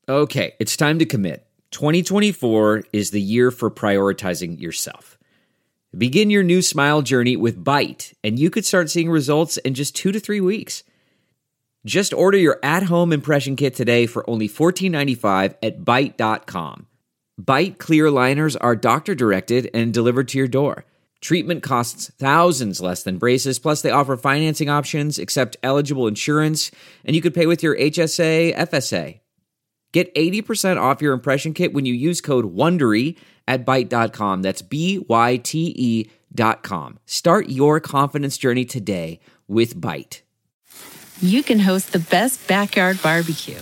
Okay, it's time to commit. 2024 is the year for prioritizing yourself. Begin your new smile journey with Byte, and you could start seeing results in just 2 to 3 weeks. Just order your at-home impression kit today for only $14.95 at Byte.com. Byte clear liners are doctor-directed and delivered to your door. Treatment costs thousands less than braces, plus they offer financing options, accept eligible insurance, and you could pay with your HSA, FSA. Get 80% off your impression kit when you use code WONDERY at Byte.com. That's BYTE.com. Start your confidence journey today with Byte. You can host the best backyard barbecue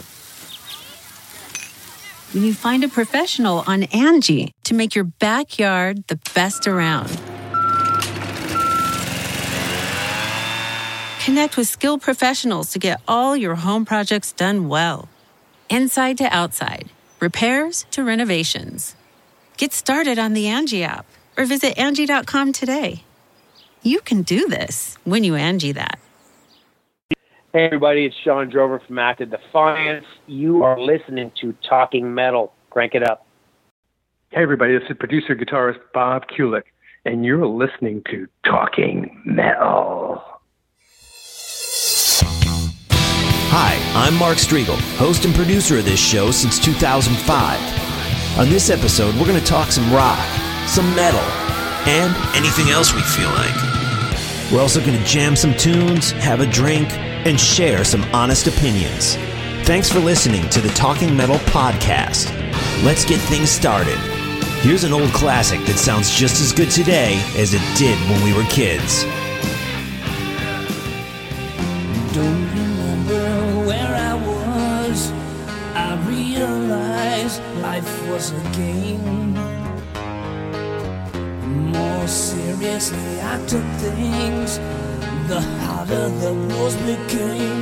when you find a professional on Angie to make your backyard the best around. Connect with skilled professionals to get all your home projects done well. Inside to outside, repairs to renovations. Get started on the Angie app or visit Angie.com today. You can do this when you Angie that. Hey everybody, it's Sean Drover from Active Defiance. You are listening to Talking Metal. Crank it up. Hey everybody, this is producer guitarist Bob Kulick, and you're listening to Talking Metal. Hi, I'm Mark Striegel, host and producer of this show since 2005. On this episode, we're going to talk some rock, some metal, and anything else we feel like. We're also going to jam some tunes, have a drink, and share some honest opinions. Thanks for listening to the Talking Metal podcast. Let's get things started. Here's an old classic that sounds just as good today as it did when we were kids. Don't remember where I was. I realized life was a game. The more seriously I took things, the harder the rules became.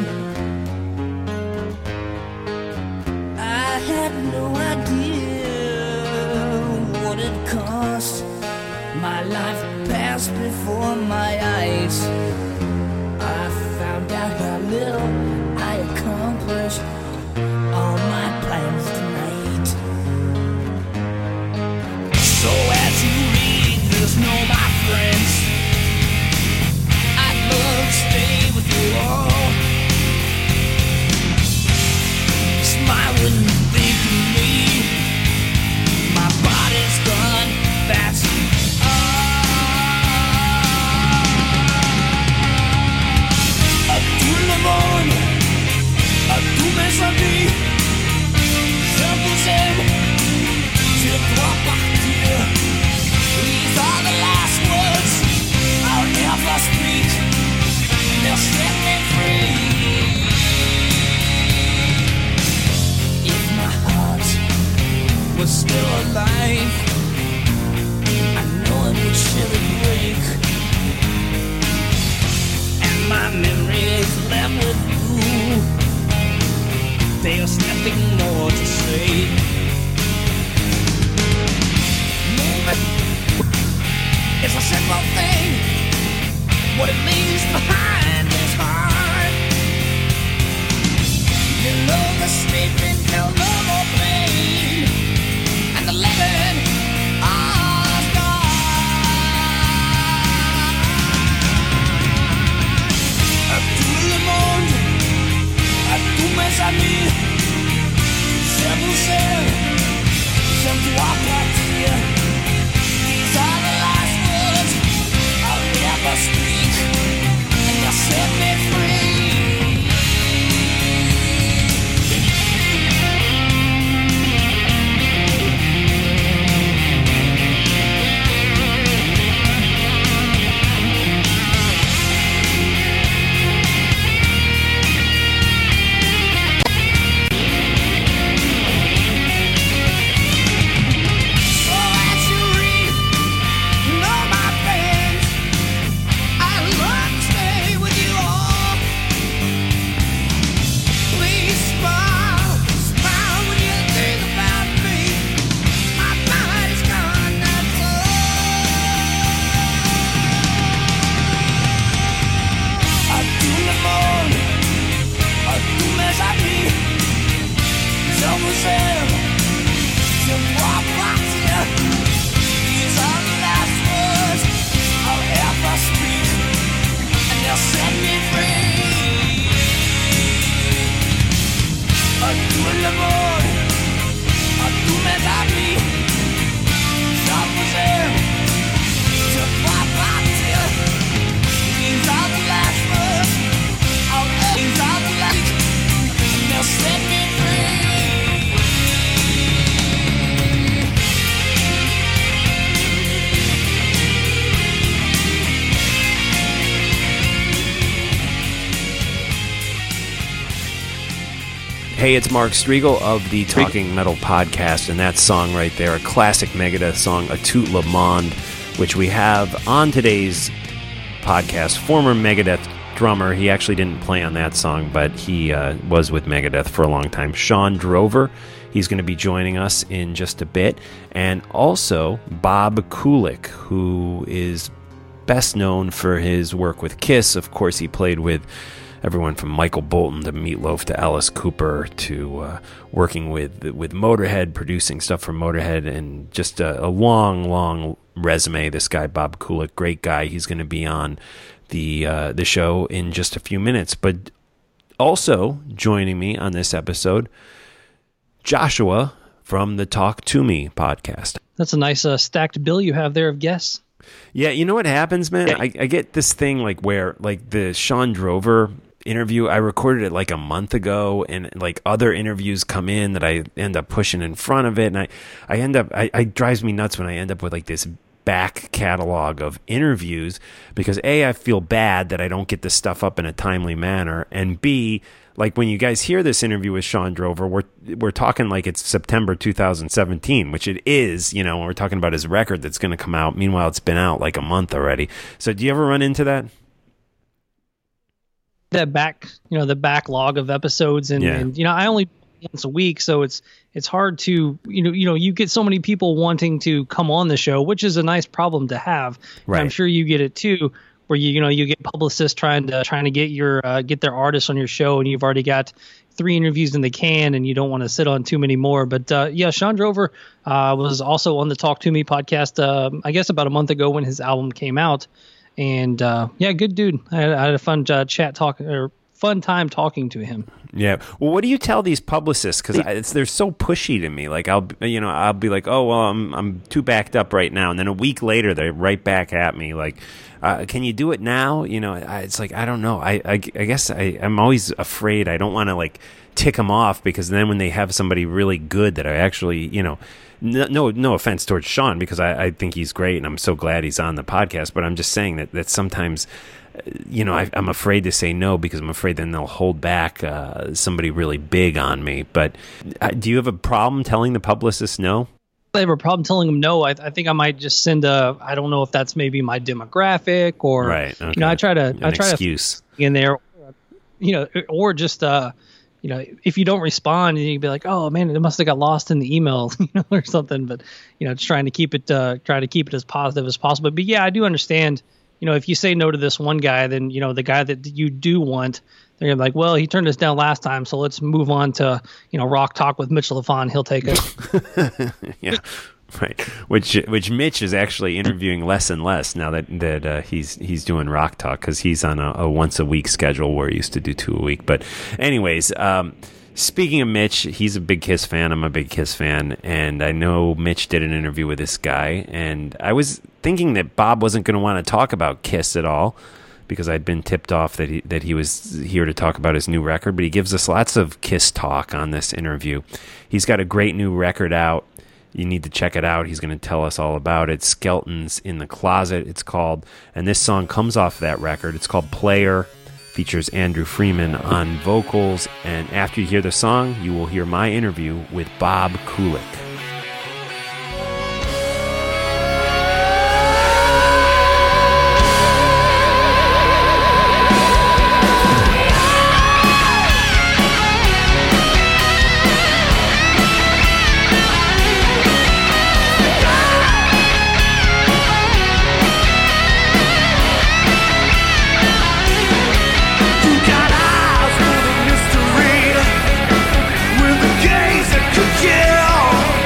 I had no idea what it cost. My life passed before my eyes. I found out how little I accomplished all my plans tonight. So as you read this, know my friends, I'd love to stay with you all. Smile when you think of me. My body's gone, that's tout le monde, à tous mes amis, je vous aime, je dois partir. These are the last words I'll ever speak. They'll set me free. If my heart was still alive, I know it would surely break. My memories left with you. There's nothing more to say. Moving is a simple thing. What it leaves behind is hard. Below the sleeping, feel no more pain, and the living are scarred. À tout le monde, à tous mes amis, je vous aime. tout le monde, à tous mes amis, je vous aime, je dois partir. These are the last words of these are the last. Now set me free. Hey, it's Mark Striegel of the Talking Metal Podcast, and that song right there, a classic Megadeth song, A Tout Le Monde, which we have on today's podcast. Former Megadeth drummer, he actually didn't play on that song, but he was with Megadeth for a long time, Sean Drover. He's going to be joining us in just a bit. And also Bob Kulick, who is best known for his work with Kiss. Of course, he played with everyone from Michael Bolton to Meatloaf to Alice Cooper to working with Motorhead, producing stuff for Motorhead, and just a long resume. This guy, Bob Kulick, great guy. He's going to be on the show in just a few minutes. But also joining me on this episode, Joshua from the Talk to Me podcast. That's a nice stacked bill you have there of guests. Yeah, you know what happens, man? I get this thing like where like the Sean Drover interview, I recorded it like a month ago, and like other interviews come in that I end up pushing in front of it, and I end up it drives me nuts when I end up with like this back catalog of interviews, because A, I feel bad that I don't get this stuff up in a timely manner, and B, like when you guys hear this interview with Sean Drover, we're talking like it's September 2017, which it is, you know, we're talking about his record that's going to come out. Meanwhile, it's been out like a month already. So do you ever run into that? That the backlog of episodes, and you know, I only do it once a week, so it's hard to, you know, you get so many people wanting to come on the show, which is a nice problem to have. Right. I'm sure you get it too, where you get publicists trying to get their artists on your show, and you've already got 3 interviews in the can, and you don't want to sit on too many more. But yeah, Sean Drover was also on the Talk to Me podcast, I guess about a month ago when his album came out. And yeah, good dude. I had a fun fun time talking to him. Yeah. Well, what do you tell these publicists? Because they're so pushy to me. Like I'll be like, oh well, I'm too backed up right now, and then a week later they're right back at me like, can you do it now? You know, it's like I don't know. I guess I'm always afraid. I don't want to like tick them off, because then when they have somebody really good that I actually, you know. No offense towards Sean, because I think he's great and I'm so glad he's on the podcast, but I'm just saying that sometimes, you know, I'm afraid to say no, because I'm afraid then they'll hold back somebody really big on me. But do you have a problem telling the publicist no? I have a problem telling them no. I think I might just send I don't know if that's maybe my demographic or, right. Okay. You know, I try to excuse in there, you know, or just, you know, if you don't respond, and you'd be like, oh man, it must have got lost in the email, you know, or something. But, you know, just try to keep it as positive as possible. But yeah, I do understand, you know, if you say no to this one guy, then, you know, the guy that you do want, they're gonna be like, well, he turned us down last time, so let's move on to, you know, Rock Talk with Mitch Lafon. He'll take it. Yeah. Right, which Mitch is actually interviewing less and less now that he's doing Rock Talk, because he's on a once a week schedule where he used to do 2 a week. But anyways, speaking of Mitch, he's a big Kiss fan. I'm a big Kiss fan, and I know Mitch did an interview with this guy, and I was thinking that Bob wasn't going to want to talk about Kiss at all, because I'd been tipped off that he was here to talk about his new record, but he gives us lots of Kiss talk on this interview. He's got a great new record out. You need to check it out. He's going to tell us all about it. Skeletons in the Closet, it's called. And this song comes off that record. It's called Player. Features Andrew Freeman on vocals. And after you hear the song, you will hear my interview with Bob Kulick. With a gaze that could kill.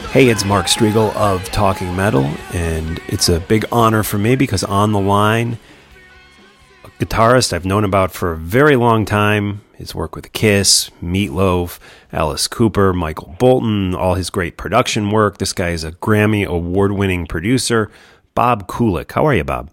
Hey, it's Mark Striegel of Talking Metal, and it's a big honor for me because on the line, a guitarist I've known about for a very long time, his work with Kiss, Meatloaf, Alice Cooper, Michael Bolton, all his great production work. This guy is a Grammy award-winning producer, Bob Kulick. How are you, Bob?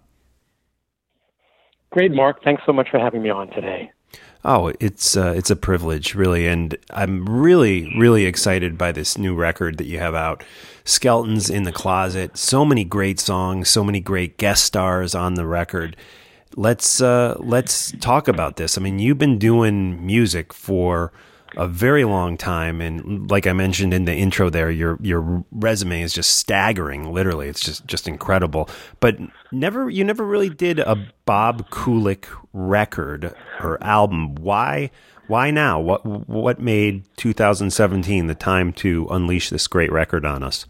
Great, Mark. Thanks so much for having me on today. Oh, it's a privilege, really, and I'm really, really excited by this new record that you have out, Skeletons in the Closet. So many great songs, so many great guest stars on the record. Let's talk about this. I mean, you've been doing music for a very long time, and like I mentioned in the intro there, your resume is just staggering. Literally, it's just incredible. But you never really did a Bob Kulick record or album. Why now? What made 2017 the time to unleash this great record on us?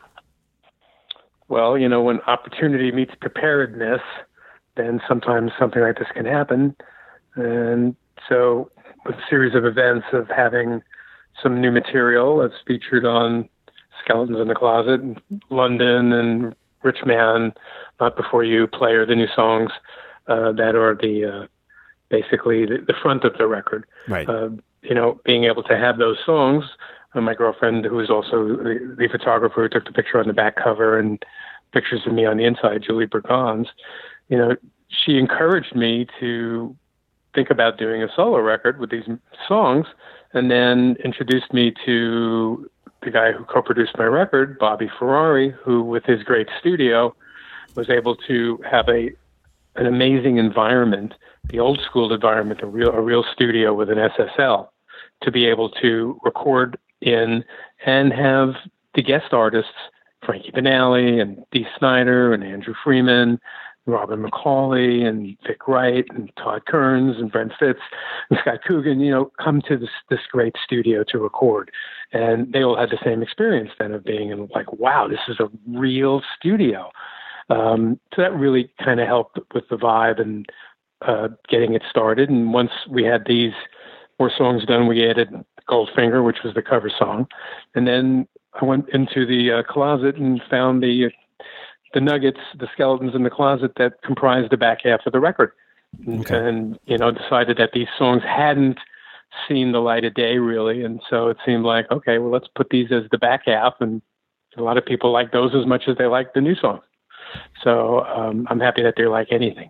Well, when opportunity meets preparedness, then sometimes something like this can happen. And so with a series of events of having some new material that's featured on Skeletons in the Closet, London and Rich Man, Not Before You, Player, the new songs that are the basically the front of the record. Right. Being able to have those songs, my girlfriend, who is also the photographer who took the picture on the back cover and pictures of me on the inside, Julie Bergans, she encouraged me to think about doing a solo record with these songs, and then introduced me to the guy who co-produced my record, Bobby Ferrari, who with his great studio was able to have an amazing environment, the old school environment, a real studio with an SSL, to be able to record in and have the guest artists, Frankie Banali and Dee Snider and Andrew Freeman, Robin McCauley and Vic Wright and Todd Kearns and Brent Fitz and Scott Coogan, come to this great studio to record. And they all had the same experience then of being in like, wow, this is a real studio. So that really kind of helped with the vibe and getting it started. And once we had these more songs done, we added Goldfinger, which was the cover song. And then I went into the closet and found the nuggets, the Skeletons in the Closet that comprised the back half of the record. Okay. And, decided that these songs hadn't seen the light of day really. And so it seemed like, okay, well, let's put these as the back half. And a lot of people like those as much as they like the new songs. So I'm happy that they like anything.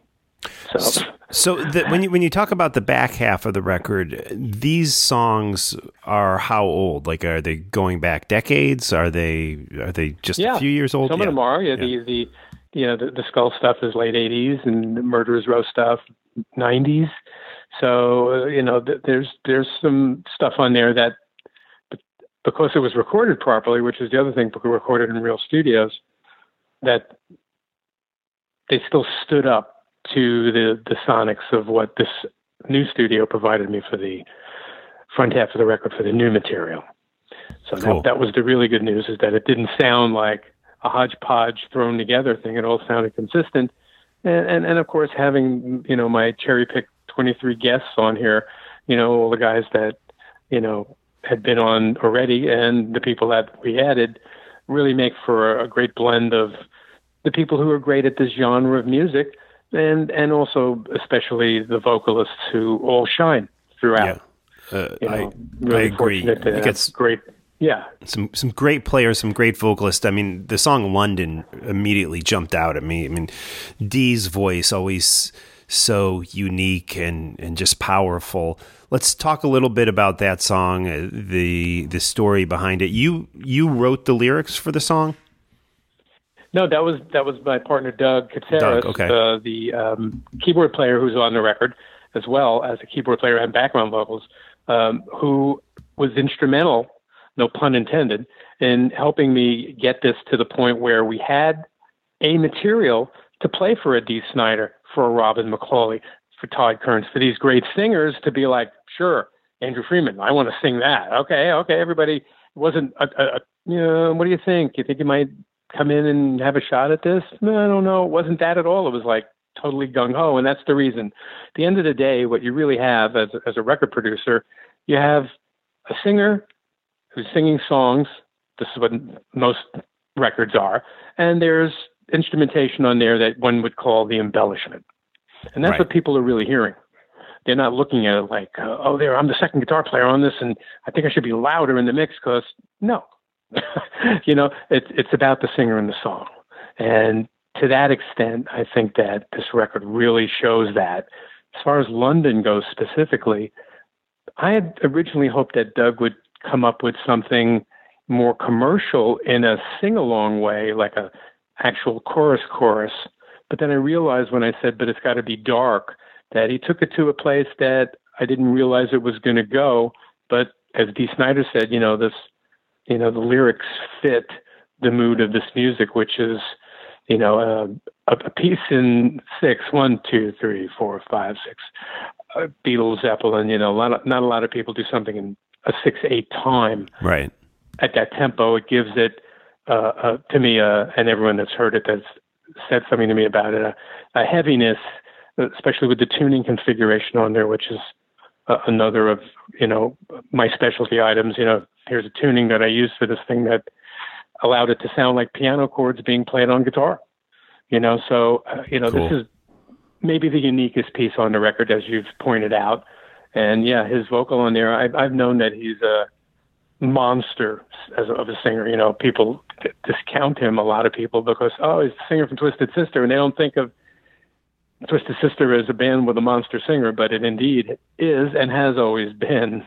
So when you talk about the back half of the record, these songs are how old? Like, are they going back decades? Are they just a few years old? Some of them are. The Skull stuff is late 80s, and the Murderers Row stuff 90s. So there's some stuff on there that, because it was recorded properly, which is the other thing, because we recorded in real studios, that they still stood up to the sonics of what this new studio provided me for the front half of the record for the new material. So cool. that was the really good news, is that it didn't sound like a hodgepodge thrown together thing. It all sounded consistent. And of course, having, my cherry picked 23 guests on here, all the guys that, had been on already and the people that we added really make for a great blend of the people who are great at this genre of music, and also especially the vocalists who all shine throughout. Yeah. Really I agree. Fortunate to have great, some great players, some great vocalists. I mean, the song London immediately jumped out at me. I mean, Dee's voice always so unique and just powerful. Let's talk a little bit about that song, the story behind it. You wrote the lyrics for the song? No, that was my partner Doug Katsaris, okay. The keyboard player who's on the record, as well as a keyboard player and background vocals, who was instrumental, no pun intended, in helping me get this to the point where we had a material to play for a Dee Snider, for a Robin McCauley, for Todd Kearns, for these great singers to be like, sure, Andrew Freeman, I want to sing that. Okay, everybody. It wasn't what do you think? You think you might come in and have a shot at this? No, I don't know. It wasn't that at all. It was like totally gung-ho, and that's the reason. At the end of the day, what you really have as a record producer, you have a singer who's singing songs This is what most records are. And there's instrumentation on there that one would call the embellishment. And that's Right. what people are really hearing. They're not looking at it like, oh, there, I'm the second guitar player on this, and I think I should be louder in the mix, because no. It's about the singer and the song. And to that extent, I think that this record really shows that. As far as London goes specifically, I had originally hoped that Doug would come up with something more commercial in a sing-along way, like a actual chorus. But then I realized when I said, but it's got to be dark, that he took it to a place that I didn't realize it was going to go. But as Dee Snider said, the lyrics fit the mood of this music, which is, a piece in 6, 1, 2, 3, 4, 5, 6. Beatles, Zeppelin, not a lot of people do something in a 6/8 time. Right. At that tempo, it gives it, to me, and everyone that's heard it that's said something to me about it, a heaviness, especially with the tuning configuration on there, which is another of, my specialty items. Here's a tuning that I used for this thing that allowed it to sound like piano chords being played on guitar. So, Cool. This is maybe the uniquest piece on the record, as you've pointed out. And yeah, his vocal on there, I've known that he's a monster of a singer. People discount him, a lot of people, because, he's the singer from Twisted Sister, and they don't think of Twisted Sister as a band with a monster singer, but it indeed is and has always been.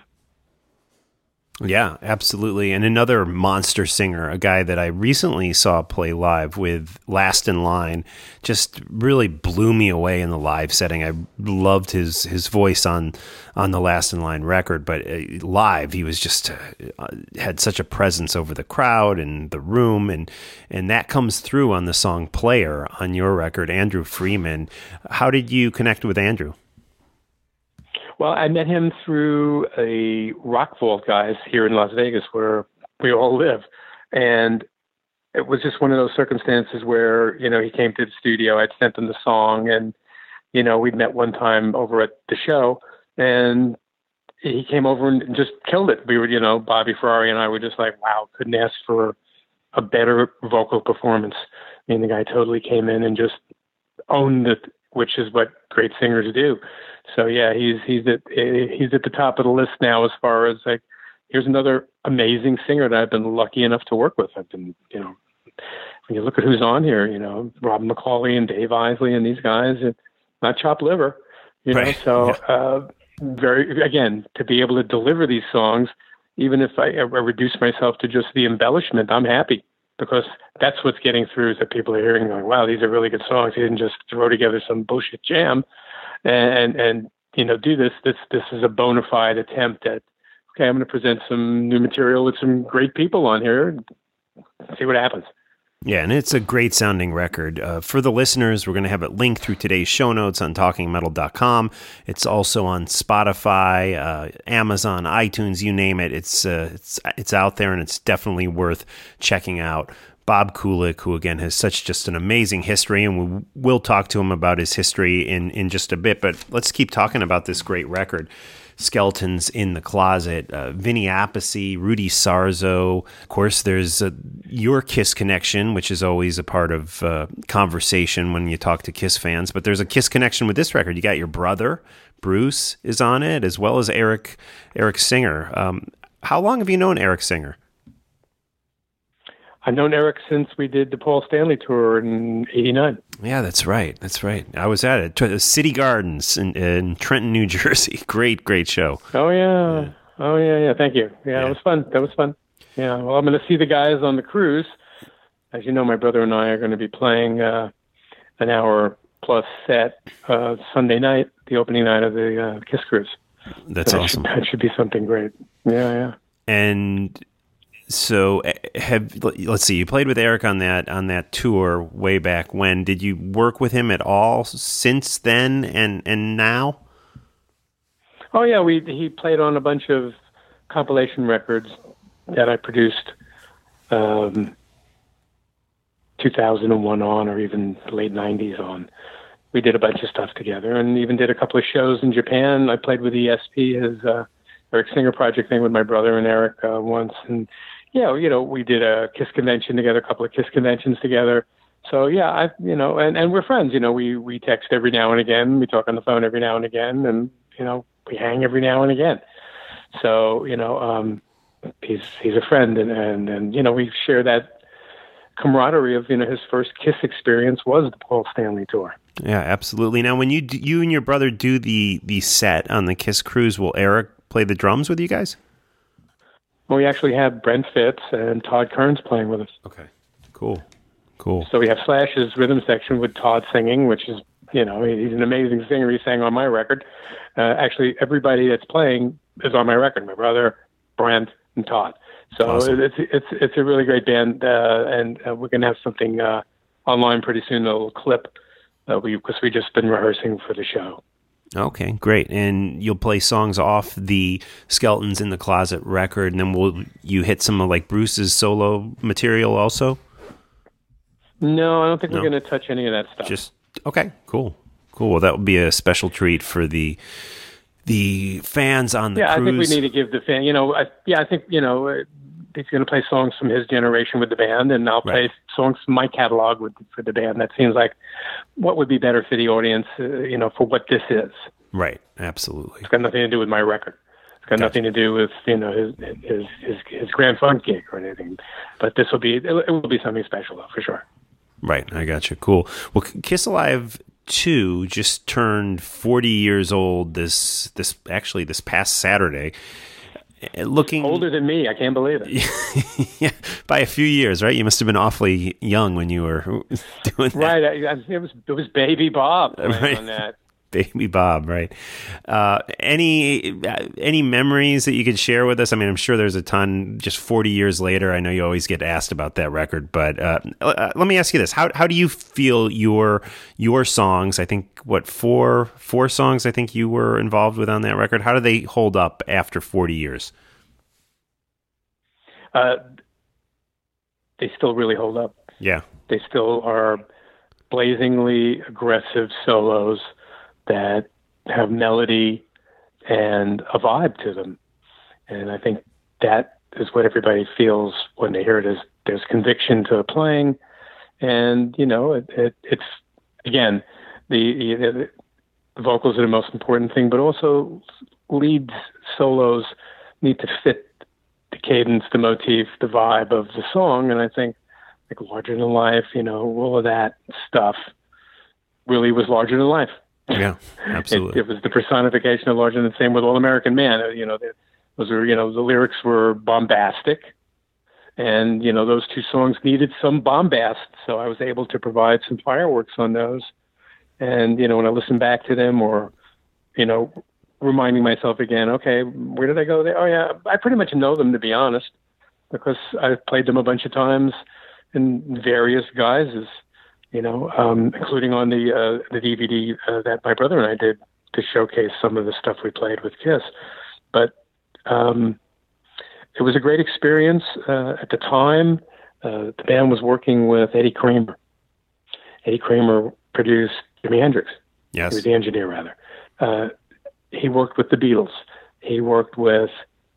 Yeah, absolutely. And another monster singer, a guy that I recently saw play live with Last in Line, just really blew me away in the live setting. I loved his voice on the Last in Line record, but live he was just had such a presence over the crowd and the room, and that comes through on the song Player on your record, Andrew Freeman. How did you connect with Andrew? Well, I met him through a Rock Vault guys here in Las Vegas, where we all live. And it was just one of those circumstances where, he came to the studio. I'd sent him the song, and, we'd met one time over at the show, and he came over and just killed it. We were, Bobby Ferrari and I were just like, wow, couldn't ask for a better vocal performance. I mean, the guy totally came in and just owned it, which is what great singers do. So yeah, he's at the top of the list now as far as like, here's another amazing singer that I've been lucky enough to work with. I've been, when you look at who's on here, Robin McCauley and Dave Isley and these guys, not chopped liver, Right. So again, to be able to deliver these songs, even if I reduce myself to just the embellishment, I'm happy, because that's what's getting through, is that people are hearing going, wow, these are really good songs. He didn't just throw together some bullshit jam and do this. This is a bona fide attempt at, okay, I'm going to present some new material with some great people on here and see what happens. Yeah, and it's a great sounding record. For the listeners, we're going to have it linked through today's show notes on talkingmetal.com. It's also on Spotify, Amazon, iTunes, you name it. It's out there, and it's definitely worth checking out. Bob Kulick, who again has such just an amazing history, and we'll talk to him about his history in just a bit, but let's keep talking about this great record. Skeletons in the Closet, Vinny Appice, Rudy Sarzo. Of course, there's your Kiss connection, which is always a part of conversation when you talk to Kiss fans, but there's a Kiss connection with this record. You got your brother, Bruce, is on it, as well as Eric Singer. How long have you known Eric Singer? I've known Eric since we did the Paul Stanley tour in '89. Yeah, that's right. I was at it. City Gardens in Trenton, New Jersey. Great show. Oh, yeah. Oh, yeah. Thank you. Yeah, it was fun. That was fun. Yeah, well, I'm going to see the guys on the cruise. As you know, my brother and I are going to be playing an hour-plus set Sunday night, the opening night of the Kiss Cruise. That's awesome. That should be something great. Yeah. And so let's see, you played with Eric on that tour way back when. Did you work with him at all since then and now? Oh yeah, he played on a bunch of compilation records that I produced 2001 on, or even late 90s on. We did a bunch of stuff together, and even did a couple of shows in Japan. I played with ESP, his Eric Singer project thing, with my brother and Eric once, and yeah, we did a KISS convention together, a couple of KISS conventions together. So yeah, and we're friends. We text every now and again. We talk on the phone every now and again, and we hang every now and again. So he's a friend, and we share that camaraderie of his first KISS experience was the Paul Stanley tour. Yeah, absolutely. Now, when you and your brother do the set on the KISS cruise, will Eric play the drums with you guys? Well, we actually have Brent Fitz and Todd Kearns playing with us. Okay, cool. So we have Slash's rhythm section with Todd singing, which is, he's an amazing singer. He sang on my record. Actually, everybody that's playing is on my record. My brother, Brent, and Todd. So awesome. It's a really great band, and we're going to have something online pretty soon, a little clip, because we just been rehearsing for the show. Okay, great. And you'll play songs off the Skeletons in the Closet record, and then will you hit some of like Bruce's solo material also? No, I don't think we're going to touch any of that stuff. Okay, cool. Well, that would be a special treat for the fans on the cruise. I think we need to give the fan, I think, he's going to play songs from his generation with the band, and I'll play songs from my catalog for the band. That seems like what would be better for the audience, for what this is. Right, absolutely. It's got nothing to do with my record. It's got nothing to do with, his Grand Funk gig or anything. But it will be something special, though, for sure. Right, I got you. Cool. Well, Kiss Alive 2 just turned 40 years old this past Saturday. Looking older than me, I can't believe it. Yeah, by a few years, right? You must have been awfully young when you were doing that. Right, it was Baby Bob on that. Baby Bob, right? Any memories that you could share with us? I mean, I'm sure there's a ton. Just 40 years later, I know you always get asked about that record, but let me ask you this: How do you feel your songs? I think four songs I think you were involved with on that record. How do they hold up after 40 years? They still really hold up. Yeah, they still are blazingly aggressive solos that have melody and a vibe to them. And I think that is what everybody feels when they hear it, is there's conviction to playing. And, it's, again, the vocals are the most important thing, but also lead solos need to fit the cadence, the motif, the vibe of the song. And I think like Larger Than Life, all of that stuff really was larger than life. Yeah, absolutely. It was the personification of larger than, same with All American Man. Those were, the lyrics were bombastic, and those two songs needed some bombast. So I was able to provide some fireworks on those. And when I listen back to them, or reminding myself again, okay, where did I go there? Oh yeah, I pretty much know them, to be honest, because I've played them a bunch of times in various guises. Including on the DVD that my brother and I did to showcase some of the stuff we played with KISS. But it was a great experience. At the time, the band was working with Eddie Kramer. Eddie Kramer produced Jimi Hendrix. Yes. He was the engineer, rather. He worked with the Beatles. He worked with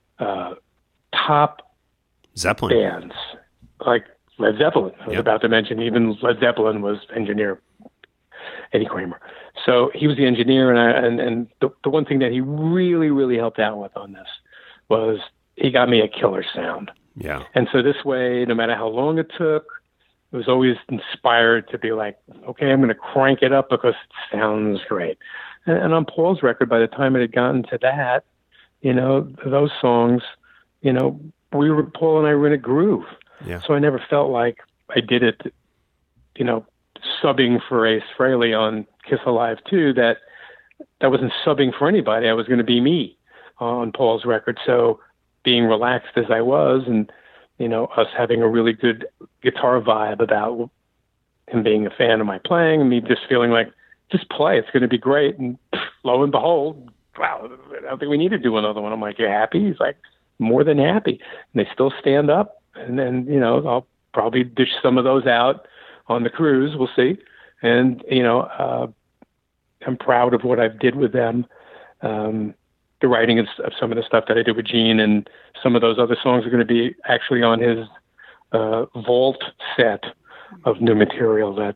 top Zeppelin bands, like Led Zeppelin. I was about to mention even Led Zeppelin was engineer Eddie Kramer. So he was the engineer, and the one thing that he really, really helped out with on this was he got me a killer sound. Yeah. And so this way, no matter how long it took, it was always inspired to be like, okay, I'm going to crank it up because it sounds great. And on Paul's record, by the time it had gotten to that, those songs, Paul and I were in a groove. Yeah. So I never felt like I did it, subbing for Ace Frehley on Kiss Alive 2, that wasn't subbing for anybody. I was going to be me on Paul's record. So being relaxed as I was, and, us having a really good guitar vibe about him being a fan of my playing, and me just feeling like, just play, it's going to be great. And lo and behold, wow, I don't think we need to do another one. I'm like, you're happy? He's like, more than happy. And they still stand up. And then, I'll probably dish some of those out on the cruise. We'll see. And, I'm proud of what I did with them. the writing of some of the stuff that I did with Gene, and some of those other songs are going to be actually on his vault set of new material that,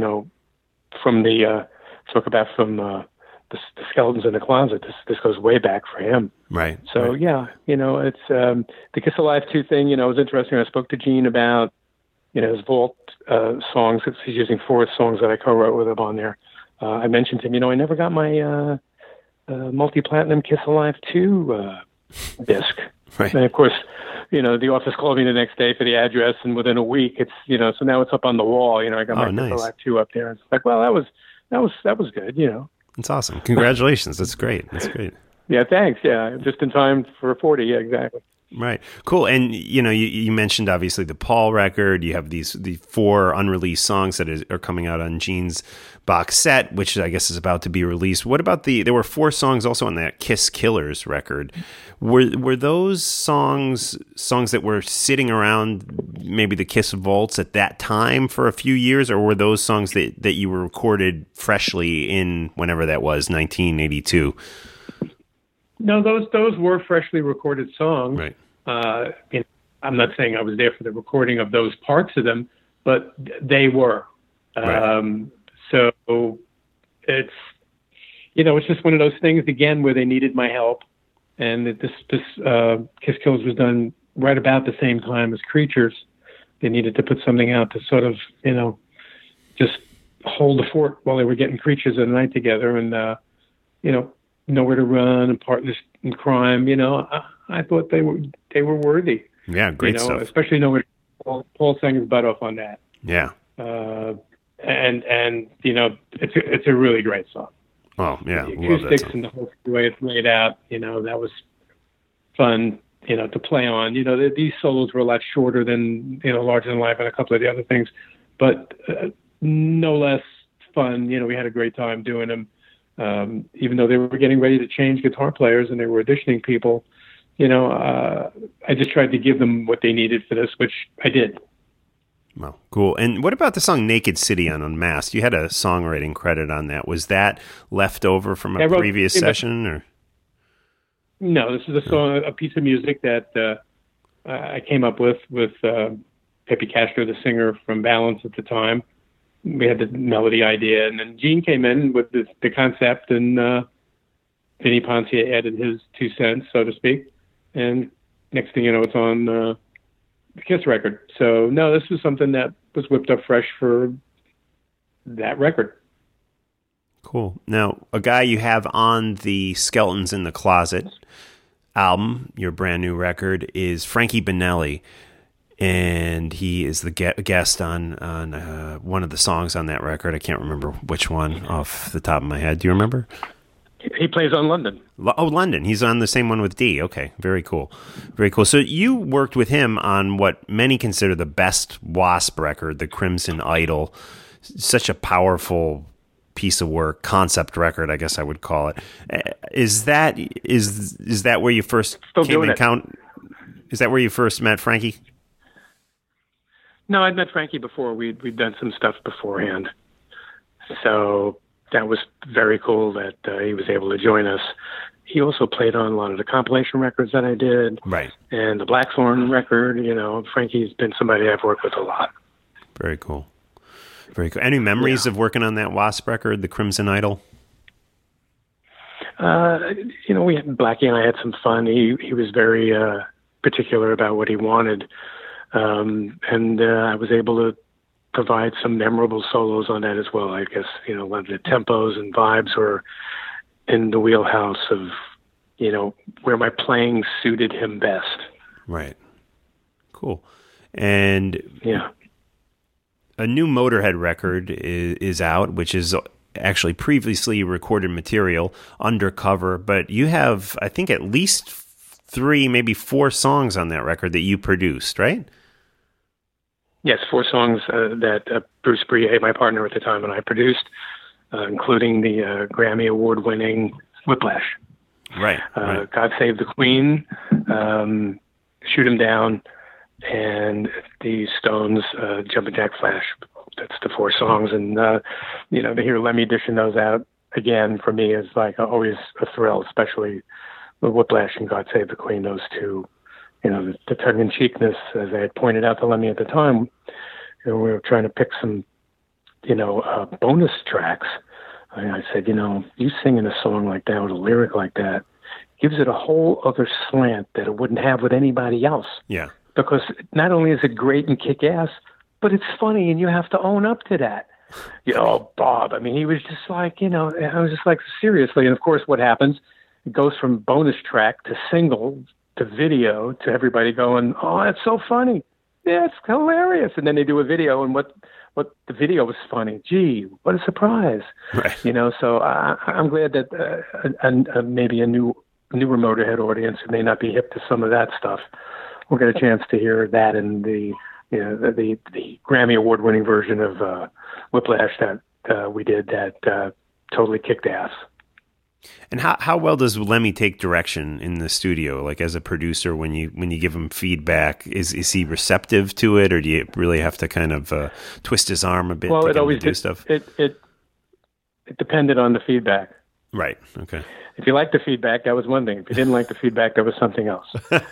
from the talk about from the Skeletons in the Closet. This goes way back for him. Right. So right. yeah, it's the Kiss Alive 2 thing. It was interesting. I spoke to Gene about his vault songs. He's using 4 songs that I co-wrote with him on there. I mentioned to him, I never got my multi-platinum Kiss Alive 2 disc. Right. And of course, the office called me the next day for the address, and within a week, it's so now it's up on the wall. I got my nice. Kiss Alive 2 up there. It's like, well, that was good. That's awesome. Congratulations. That's great. That's great. Yeah, thanks. Yeah, just in time for 40. Yeah, exactly. Right. Cool. And, you mentioned obviously the Paul record. You have the 4 unreleased songs that are coming out on Gene's box set, which I guess is about to be released. What about there were 4 songs also on that Kiss Killers record. Were those songs that were sitting around maybe the Kiss vaults at that time for a few years, or were those songs that you were recorded freshly in whenever that was, 1982? No, those were freshly recorded songs. Right. I'm not saying I was there for the recording of those parts of them, but they were. Right. So it's just one of those things again where they needed my help, and this Kiss Killers was done right about the same time as Creatures. They needed to put something out to sort of just hold the fort while they were getting Creatures of the Night together, and Nowhere to Run and Partners in Crime. I thought they were worthy. Yeah, great stuff. Especially Nowhere. Paul sang his butt off on that. Yeah. And it's a really great song. Oh yeah, the acoustics and the whole way it's laid out. That was fun. To play on. These solos were a lot shorter than Larger Than Life and a couple of the other things, but no less fun. We had a great time doing them. Even though they were getting ready to change guitar players and they were auditioning people, I just tried to give them what they needed for this, which I did. Well, cool. And what about the song Naked City on Unmasked? You had a songwriting credit on that. Was that left over from a previous session? Or? No, this is a song, a piece of music that I came up with Pepe Castro, the singer from Balance at the time. We had the melody idea, and then Gene came in with the concept, and Vinny Poncia added his 2 cents, so to speak. And next thing you know, it's on the Kiss record. So no, this was something that was whipped up fresh for that record. Cool. Now, a guy you have on the Skeletons in the Closet album, your brand new record, is Frankie Banali. And he is the guest on one of the songs on that record. I can't remember which one off the top of my head. Do you remember? He plays on London. Oh, London. He's on the same one with Dee. Okay, very cool. Very cool. So you worked with him on what many consider the best Wasp record, The Crimson Idol. Such a powerful piece of work, concept record, I guess I would call it. Is that where you first Is that where you first met Frankie? No, I'd met Frankie before. We'd done some stuff beforehand. So that was very cool that he was able to join us. He also played on a lot of the compilation records that I did. Right. And the Blackthorn record, Frankie's been somebody I've worked with a lot. Very cool. Very cool. Any memories of working on that Wasp record, The Crimson Idol? We had Blackie and I had some fun. He was very particular about what he wanted. And I was able to provide some memorable solos on that as well. I guess, a lot of the tempos and vibes were in the wheelhouse of, where my playing suited him best. Right. Cool. And yeah, a new Motorhead record is out, which is actually previously recorded material, Undercover, but you have, I think, at least 3, maybe 4 songs on that record that you produced, right? Yes, 4 songs that Bruce Brie, my partner at the time, and I produced, including the Grammy Award-winning Whiplash. Right. God Save the Queen, Shoot 'Em Down, and the Stones' Jumpin' Jack Flash. That's the 4 songs. And, to hear Lemmy dishing those out again for me is like always a thrill, especially Whiplash and God Save the Queen, those two, the tongue-in-cheekness, as I had pointed out to Lemmy at the time, we were trying to pick some, bonus tracks. I said, you singing a song like that with a lyric like that gives it a whole other slant that it wouldn't have with anybody else. Yeah. Because not only is it great and kick-ass, but it's funny, and you have to own up to that. Bob, I mean, he was just like, I was just like, seriously. And, of course, what happens, it goes from bonus track to single to video to everybody going, oh, that's so funny. Yeah, it's hilarious. And then they do a video, and what the video was funny. Gee, what a surprise. Right. So I'm glad that maybe a newer Motorhead audience who may not be hip to some of that stuff will get a chance to hear that in the Grammy Award-winning version of Whiplash that we did that totally kicked ass. And how well does Lemmy take direction in the studio? Like as a producer, when you give him feedback, is he receptive to it, or do you really have to kind of twist his arm a bit to get him to do stuff? It depended on the feedback. Right. Okay. If you liked the feedback, that was one thing. If you didn't like the feedback, that was something else.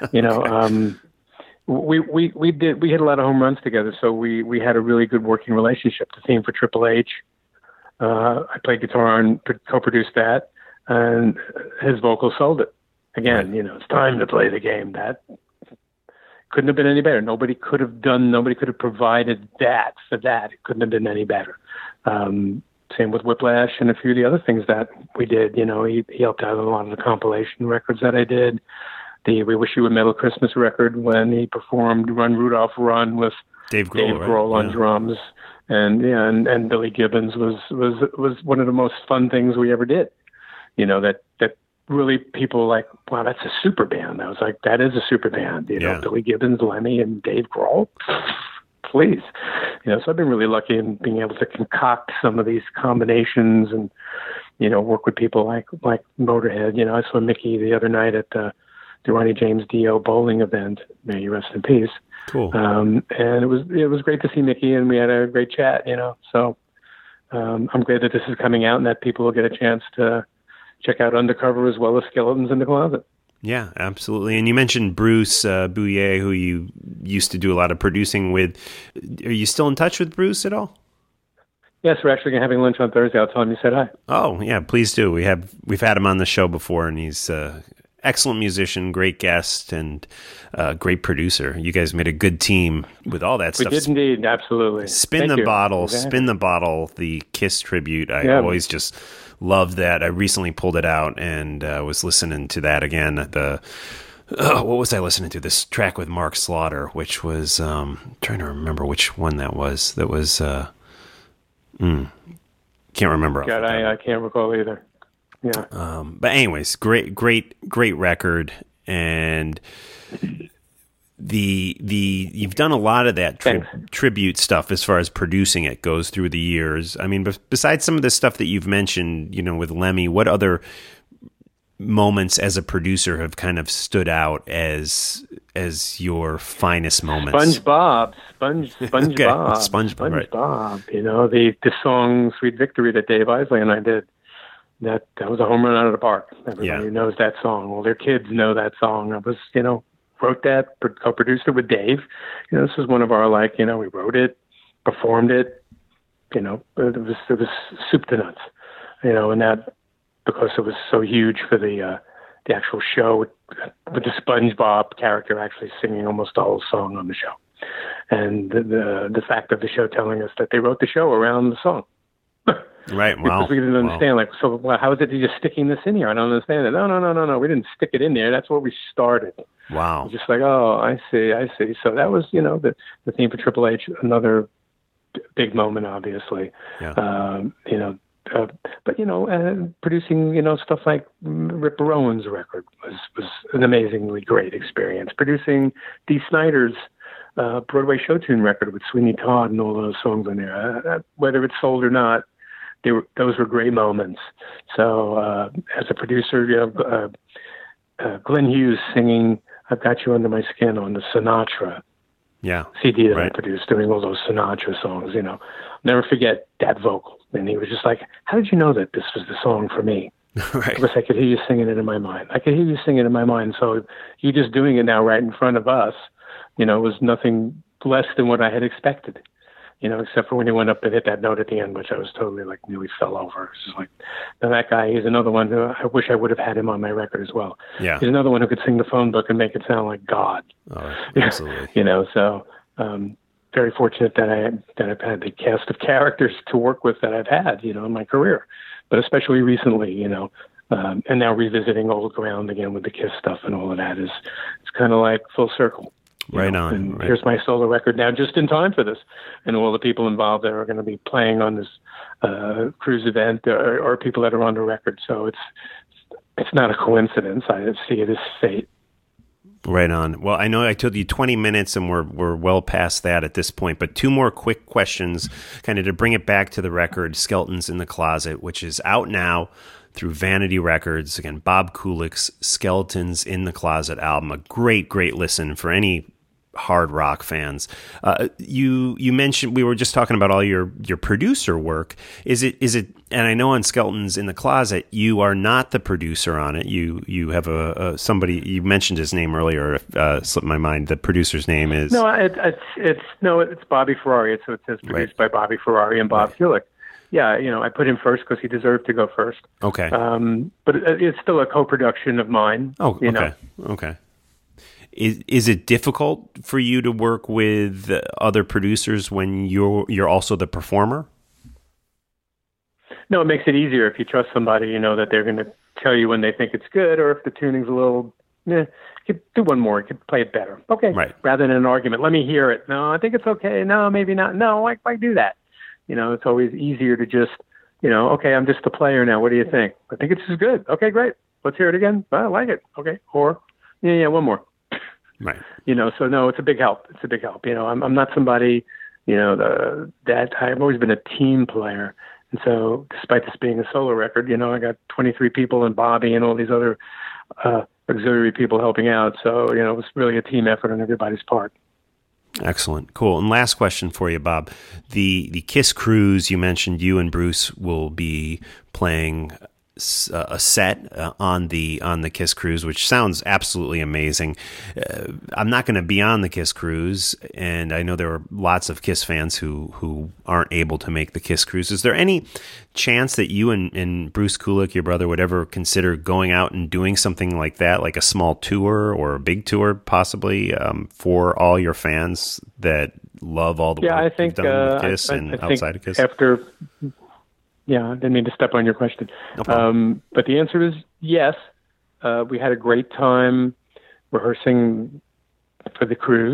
We hit a lot of home runs together, so we had a really good working relationship. The theme for Triple H, I played guitar and co-produced that, and his vocal sold it. Again, it's time to play the game. That couldn't have been any better. Nobody could have provided that for that. It couldn't have been any better. Same with Whiplash and a few of the other things that we did. He helped out on a lot of the compilation records that I did. The We Wish You a Metal Christmas record when he performed Run Rudolph Run with Dave Grohl on drums. And Billy Gibbons was one of the most fun things we ever did. That really people like, wow, that's a super band. I was like, that is a super band. Billy Gibbons, Lemmy, and Dave Grohl. Please. So I've been really lucky in being able to concoct some of these combinations and, work with people like Motorhead. I saw Mickey the other night at the Ronnie James Dio bowling event. May you rest in peace. Cool. And it was great to see Mickey, and we had a great chat, So I'm glad that this is coming out and that people will get a chance to check out Undercover as well as Skeletons in the Closet. Yeah, absolutely. And you mentioned Bruce Bouillet, who you used to do a lot of producing with. Are you still in touch with Bruce at all? Yes, we're actually having lunch on Thursday. I'll tell him you said hi. Oh, yeah, please do. We've had him on the show before, and he's excellent musician, great guest, and great producer. You guys made a good team with all that stuff. We did indeed, absolutely. Spin the Bottle, the Kiss tribute. I always just loved that. I recently pulled it out and was listening to that again. What was I listening to? This track with Mark Slaughter, which was trying to remember which one that was. That was can't remember. God, I can't recall either. Yeah. But anyways, great record, and you've done a lot of that tribute stuff as far as producing it goes through the years. I mean, besides some of the stuff that you've mentioned, with Lemmy, what other moments as a producer have kind of stood out as your finest moments? SpongeBob. Right. The song "Sweet Victory" that Dave Isley and I did. That was a home run out of the park. Everybody knows that song. All their kids know that song. I was, wrote that, co-produced it with Dave. This was one of our, we wrote it, performed it. It was soup to nuts. And that because it was so huge for the actual show with the SpongeBob character actually singing almost the whole song on the show, and the fact of the show telling us that they wrote the show around the song. Right. Wow. Because we didn't understand, how is it you're just sticking this in here? I don't understand it. No. We didn't stick it in there. That's where we started. Wow. Just I see. So that was, the theme for Triple H, another big moment, obviously. Yeah. But producing, stuff like Rip Rowan's record was an amazingly great experience. Producing Dee Snider's Broadway show tune record with Sweeney Todd and all those songs in there, whether it's sold or not. Those were great moments. So as a producer, Glenn Hughes singing "I've Got You Under My Skin" on the Sinatra CD that I produced, doing all those Sinatra songs. Never forget that vocal. And he was just like, "How did you know that this was the song for me?" Right. Of course, I could hear you singing it in my mind. So you just doing it now right in front of us, was nothing less than what I had expected, except for when he went up to hit that note at the end, which I was totally nearly fell over. It's just now that guy, he's another one who I wish I would have had him on my record as well. Yeah. He's another one who could sing the phone book and make it sound like God. Oh, absolutely. So very fortunate that I've had the cast of characters to work with that I've had, in my career, but especially recently, and now revisiting old ground again with the Kiss stuff and all of that it's kind of like full circle. Right on. And right. Here's my solo record now, just in time for this, and all the people involved that are going to be playing on this cruise event or people that are on the record. So it's not a coincidence. I see it as fate. Right on. Well, I know I told you 20 minutes, and we're well past that at this point. But two more quick questions, kind of to bring it back to the record, Skeletons in the Closet, which is out now through Vanity Records. Again, Bob Kulick's Skeletons in the Closet album, a great listen for any hard rock fans. You mentioned, we were just talking about all your producer work. Is it? And I know on Skeletons in the Closet, you are not the producer on it. You have somebody. You mentioned his name earlier. Slipped my mind. The producer's name is it's Bobby Ferrari. So it says produced by Bobby Ferrari and Bob Kulick. Yeah, I put him first because he deserved to go first. Okay. But it's still a co-production of mine. Oh, okay. Okay. Is it difficult for you to work with other producers when you're also the performer? No, it makes it easier if you trust somebody, that they're going to tell you when they think it's good, or if the tuning's a little, you could do one more, you could play it better. Okay. Right. Rather than an argument. Let me hear it. No, I think it's okay. No, maybe not. No, why do that? It's always easier to just, okay, I'm just the player now. What do you think? I think it's good. Okay, great. Let's hear it again. I like it. Okay. Or, yeah, one more. Right. So no, it's a big help. I'm not somebody, that I've always been a team player. And so despite this being a solo record, I got 23 people and Bobby and all these other auxiliary people helping out. So, it was really a team effort on everybody's part. Excellent. Cool. And last question for you, Bob. The Kiss Cruise, you mentioned you and Bruce will be playing a set on the Kiss Cruise, which sounds absolutely amazing. I'm not going to be on the Kiss Cruise, and I know there are lots of Kiss fans who aren't able to make the Kiss Cruise. Is there any chance that you and Bruce Kulick, your brother, would ever consider going out and doing something like that, like a small tour or a big tour, possibly, for all your fans that love all the work you've done with Kiss and outside of Kiss? I didn't mean to step on your question. No problem. But the answer is yes. We had a great time rehearsing for the cruise,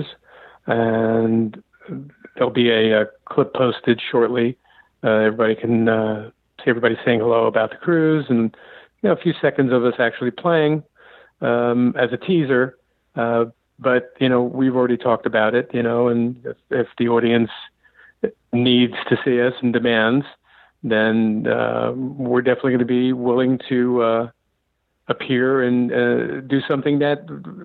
and there'll be a clip posted shortly. Everybody can see everybody saying hello about the cruise, and a few seconds of us actually playing as a teaser. But we've already talked about it. And if the audience needs to see us and demands, then we're definitely going to be willing to appear and do something that,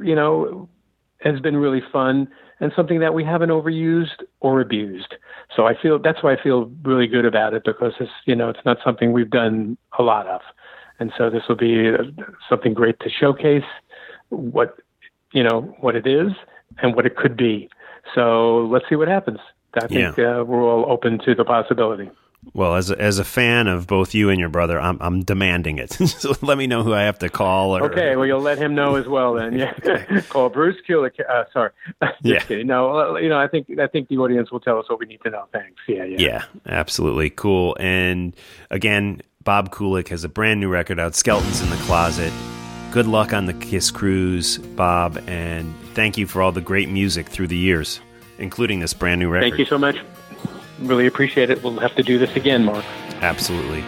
has been really fun and something that we haven't overused or abused. So that's why I feel really good about it, because it's, it's not something we've done a lot of. And so this will be something great to showcase what it is and what it could be. So let's see what happens. I think we're all open to the possibility. Well, as a fan of both you and your brother, I'm demanding it. So let me know who I have to call. Okay, well, you'll let him know as well then. Yeah, call Bruce Kulick. Sorry, just kidding. No, I think the audience will tell us what we need to know. Thanks. Yeah, absolutely cool. And again, Bob Kulick has a brand new record out, Skeletons in the Closet. Good luck on the Kiss Cruise, Bob, and thank you for all the great music through the years, including this brand new record. Thank you so much. Really appreciate it. We'll have to do this again, Mark. Absolutely.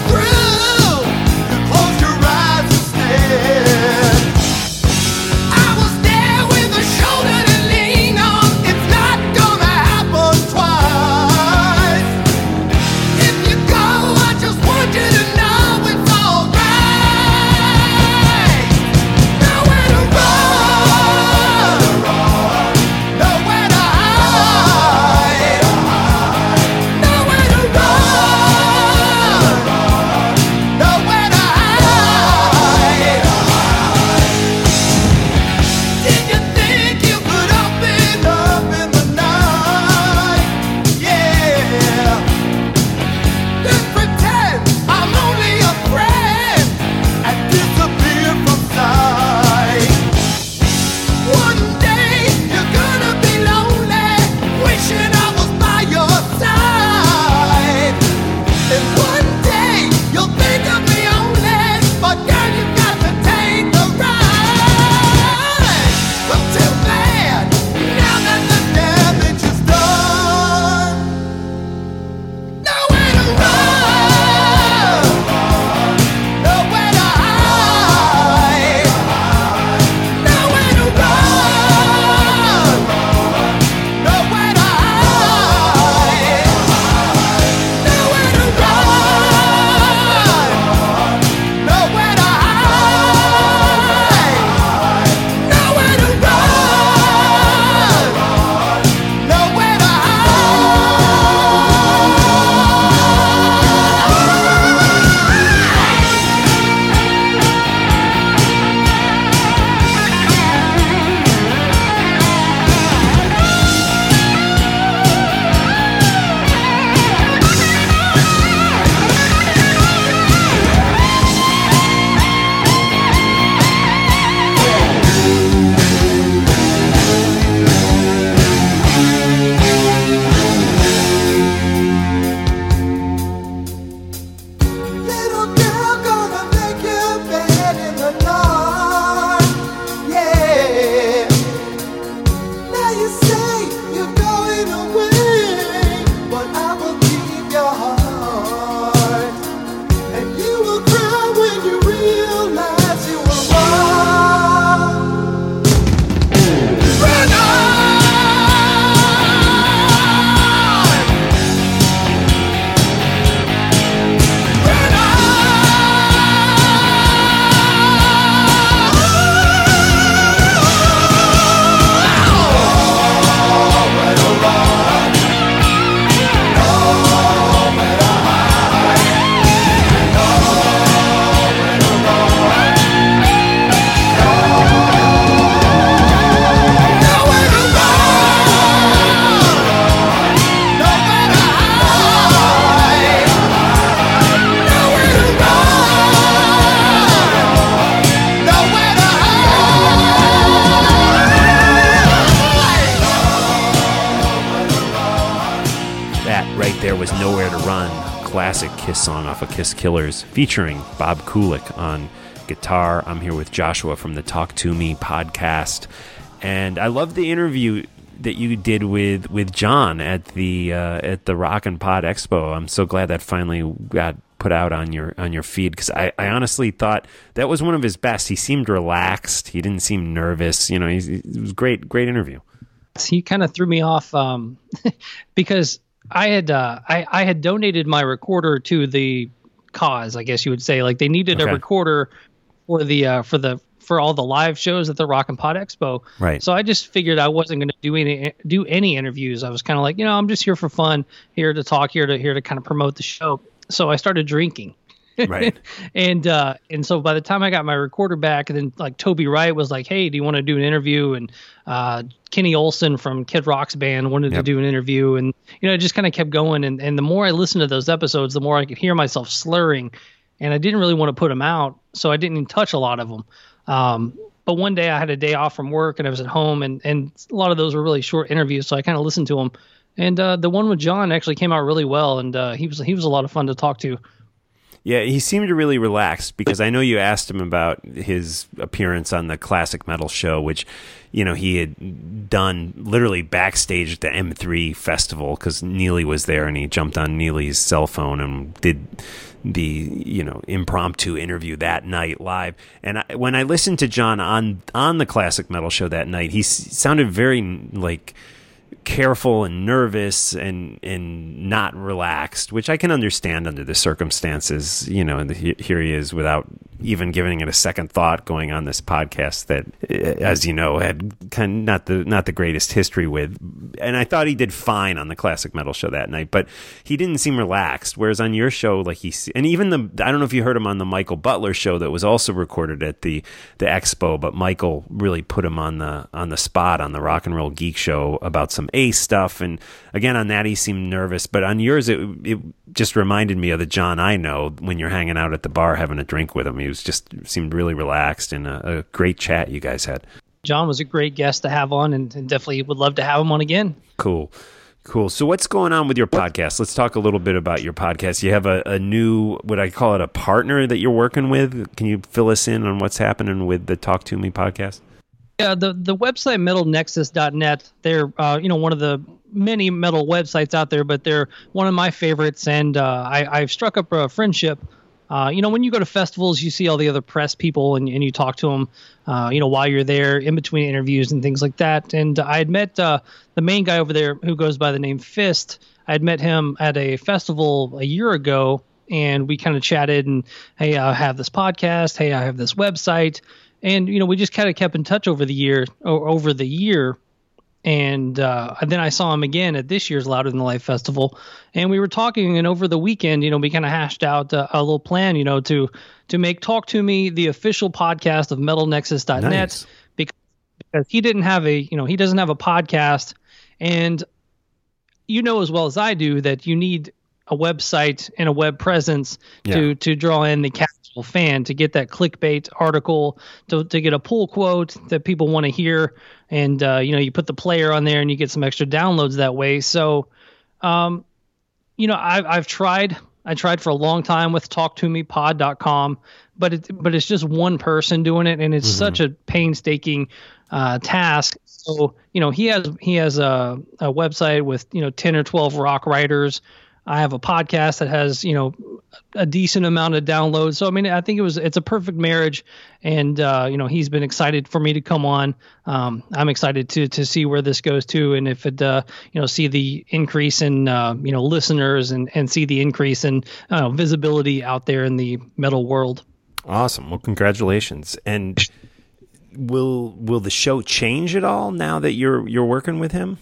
I And one day you'll think of me only, but girl, you got to take the ride. But too bad, now that the damage is done, nowhere to run, nowhere to hide, nowhere to run, nowhere to hide, nowhere to run, nowhere to hide, nowhere to run, nowhere to Little girl gonna make your bed in the dark, yeah. Now you say you're going away, but I will keep your heart, and you will cry when you realize you were wrong. Run on! Run Nowhere to run, nowhere to hide, nowhere to run, nowhere to hide. That right there was Nowhere to Run, classic Kiss song off of Kiss Killers, featuring Bob Kulick on guitar. I'm here with Joshua from the Talk To Me podcast, and I love the interview that you did with John at the Rock and Pod Expo. I'm so glad that finally got put out on your feed, because I honestly thought that was one of his best. He seemed relaxed. He didn't seem nervous. You know, it was great interview. He kind of threw me off because I had donated my recorder to the cause, I guess you would say. Like, they needed a Okay. recorder for for all the live shows at the Rock and Pod Expo. Right. So I just figured I wasn't going to do any interviews. I was kind of like, I'm just here for fun, here to talk, here to kind of promote the show. So I started drinking. Right. And so by the time I got my recorder back, and then like Toby Wright was like, "Hey, do you want to do an interview?" And Kenny Olson from Kid Rock's band wanted to do an interview, and it just kind of kept going. And the more I listened to those episodes, the more I could hear myself slurring, and I didn't really want to put them out, so I didn't even touch a lot of them. But one day I had a day off from work, and I was at home, and a lot of those were really short interviews, so I kind of listened to them. And the one with John actually came out really well, and he was a lot of fun to talk to. Yeah, he seemed really relaxed, because I know you asked him about his appearance on the Classic Metal show, which, he had done literally backstage at the M3 festival, because Neely was there, and he jumped on Neely's cell phone and did the, impromptu interview that night live. And when I listened to John on the Classic Metal show that night, he sounded very like careful and nervous and not relaxed, which I can understand under the circumstances. And here he is without even giving it a second thought, going on this podcast that, as you know, had kind of not the greatest history with. And I thought he did fine on the Classic Metal show that night, but he didn't seem relaxed. Whereas on your show, like and even I don't know if you heard him on the Michael Butler show that was also recorded at the Expo, but Michael really put him on the spot on the Rock and Roll Geek show about some Ace stuff. And again, on that he seemed nervous, but on yours it just reminded me of the John I know when you're hanging out at the bar having a drink with him. He seemed really relaxed, and a great chat you guys had. John was a great guest to have on, and definitely would love to have him on again. Cool. Cool. So what's going on with your podcast? Let's talk a little bit about your podcast. You have a new, what I call it, a partner that you're working with. Can you fill us in on what's happening with the Talk To Me podcast? Yeah, the website metalnexus.net, they're one of the many metal websites out there, but they're one of my favorites, and I've struck up a friendship. When you go to festivals, you see all the other press people and you talk to them, while you're there in between interviews and things like that. And I had met the main guy over there who goes by the name Fist. I had met him at a festival a year ago, and we kind of chatted and, hey, I have this podcast. Hey, I have this website. And, we just kind of kept in touch over the year. And then I saw him again at this year's Louder Than Life Festival, and we were talking. And over the weekend, we kind of hashed out a little plan, to make Talk To Me the official podcast of MetalNexus.net. Nice. Because he didn't have he doesn't have a podcast, and as well as I do that you need a website and a web presence to draw in the casual fan, to get that clickbait article, to get a pull quote that people want to hear. And, you put the player on there and you get some extra downloads that way. So, I've tried for a long time with talktomepod.com, but it's just one person doing it. And it's such a painstaking task. So, he has a website with, 10 or 12 rock writers. I have a podcast that has, a decent amount of downloads. So, I think it's a perfect marriage, and, he's been excited for me to come on. I'm excited to see where this goes to, and if it, see the increase in, listeners and see the increase in visibility out there in the metal world. Awesome. Well, congratulations. And will the show change at all now that you're working with him?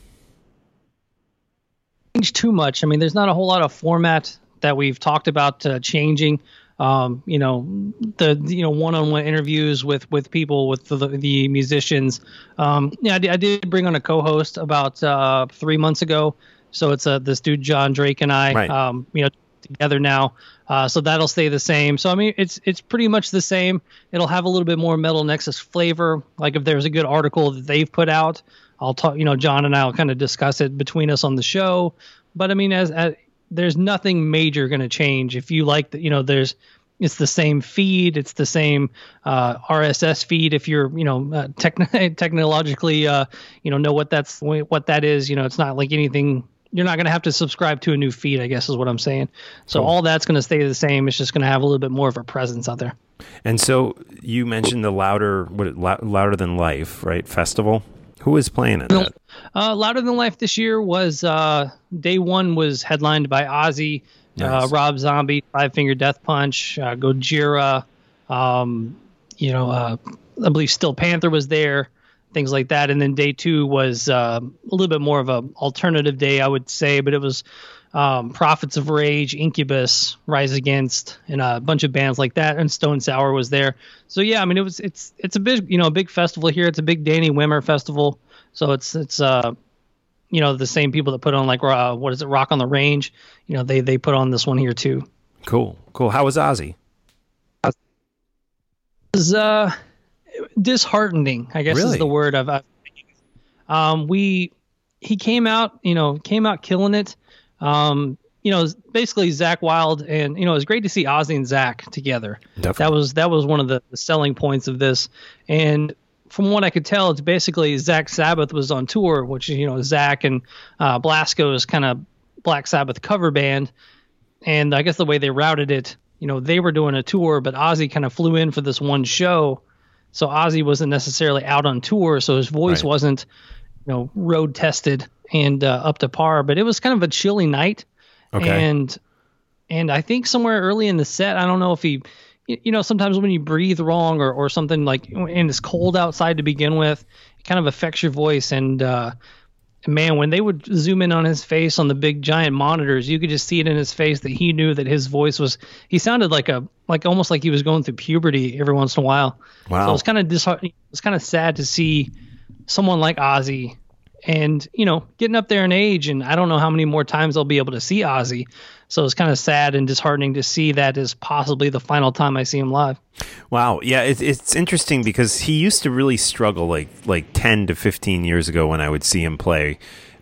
Too much. There's not a whole lot of format that we've talked about changing. The one-on-one interviews with people, with the musicians. I did bring on a co-host about 3 months ago. So it's this dude John Drake and I, right. Together now. So that'll stay the same. So it's pretty much the same. It'll have a little bit more Metal Nexus flavor. Like if there's a good article that they've put out, I'll talk. John and I will kind of discuss it between us on the show. But as there's nothing major going to change. If you like it's the same feed. It's the same RSS feed. If you're technologically know what that is. It's not like anything. You're not going to have to subscribe to a new feed, I guess is what I'm saying. So all that's going to stay the same. It's just going to have a little bit more of a presence out there. And so you mentioned the Louder Than Life, right? Festival. Who is playing at that? Louder Than Life this year was day one was headlined by Ozzy, nice. Rob Zombie, Five Finger Death Punch, Gojira. I believe Steel Panther was there, things like that. And then day two was a little bit more of a alternative day, I would say, but it was Prophets of Rage, Incubus, Rise Against, and a bunch of bands like that. And Stone Sour was there. So yeah, it's a big, a big festival here. It's a big Danny Wimmer festival. So it's the same people that put on Rock on the Range. They put on this one here too. Cool. How was Ozzy? It was disheartening, I guess is the word I've he came out killing it. Basically Zakk Wylde, and it was great to see Ozzy and Zakk together. Definitely. That was one of the selling points of this. And from what I could tell, it's basically Zakk Sabbath was on tour, which Zakk and Blasko's kind of Black Sabbath cover band. And I guess the way they routed it, they were doing a tour, but Ozzy kind of flew in for this one show. So Ozzy wasn't necessarily out on tour, so his voice wasn't, road tested and up to par. But it was kind of a chilly night. Okay. And I think somewhere early in the set, I don't know if he, sometimes when you breathe wrong or something and it's cold outside to begin with, it kind of affects your voice. And man, when they would zoom in on his face on the big giant monitors, you could just see it in his face that he knew that his voice he sounded almost like he was going through puberty every once in a while. Wow. So it was kind of disheartening. It was kind of sad to see someone like Ozzy and, getting up there in age, and I don't know how many more times I'll be able to see Ozzy. So it's kind of sad and disheartening to see that as possibly the final time I see him live. Wow. Yeah, it's interesting because he used to really struggle like 10 to 15 years ago when I would see him play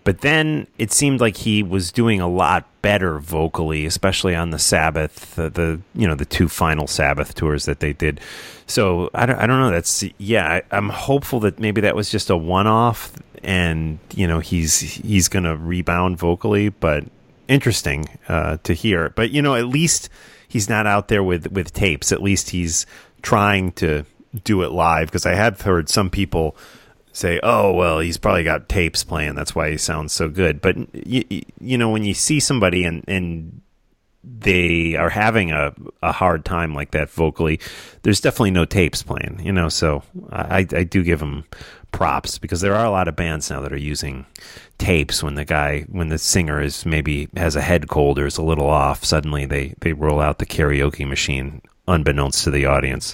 But then it seemed like he was doing a lot better vocally, especially on the Sabbath, the 2 final Sabbath tours that they did. So I don't know. I'm hopeful that maybe that was just a one-off, and he's going to rebound vocally. But interesting to hear. But at least he's not out there with tapes. At least he's trying to do it live, because I have heard some people say, oh, well, he's probably got tapes playing, that's why he sounds so good. But when you see somebody and they are having a hard time like that vocally, there's definitely no tapes playing, so I do give him props, because there are a lot of bands now that are using tapes when the singer is maybe has a head cold or is a little off, suddenly they roll out the karaoke machine unbeknownst to the audience.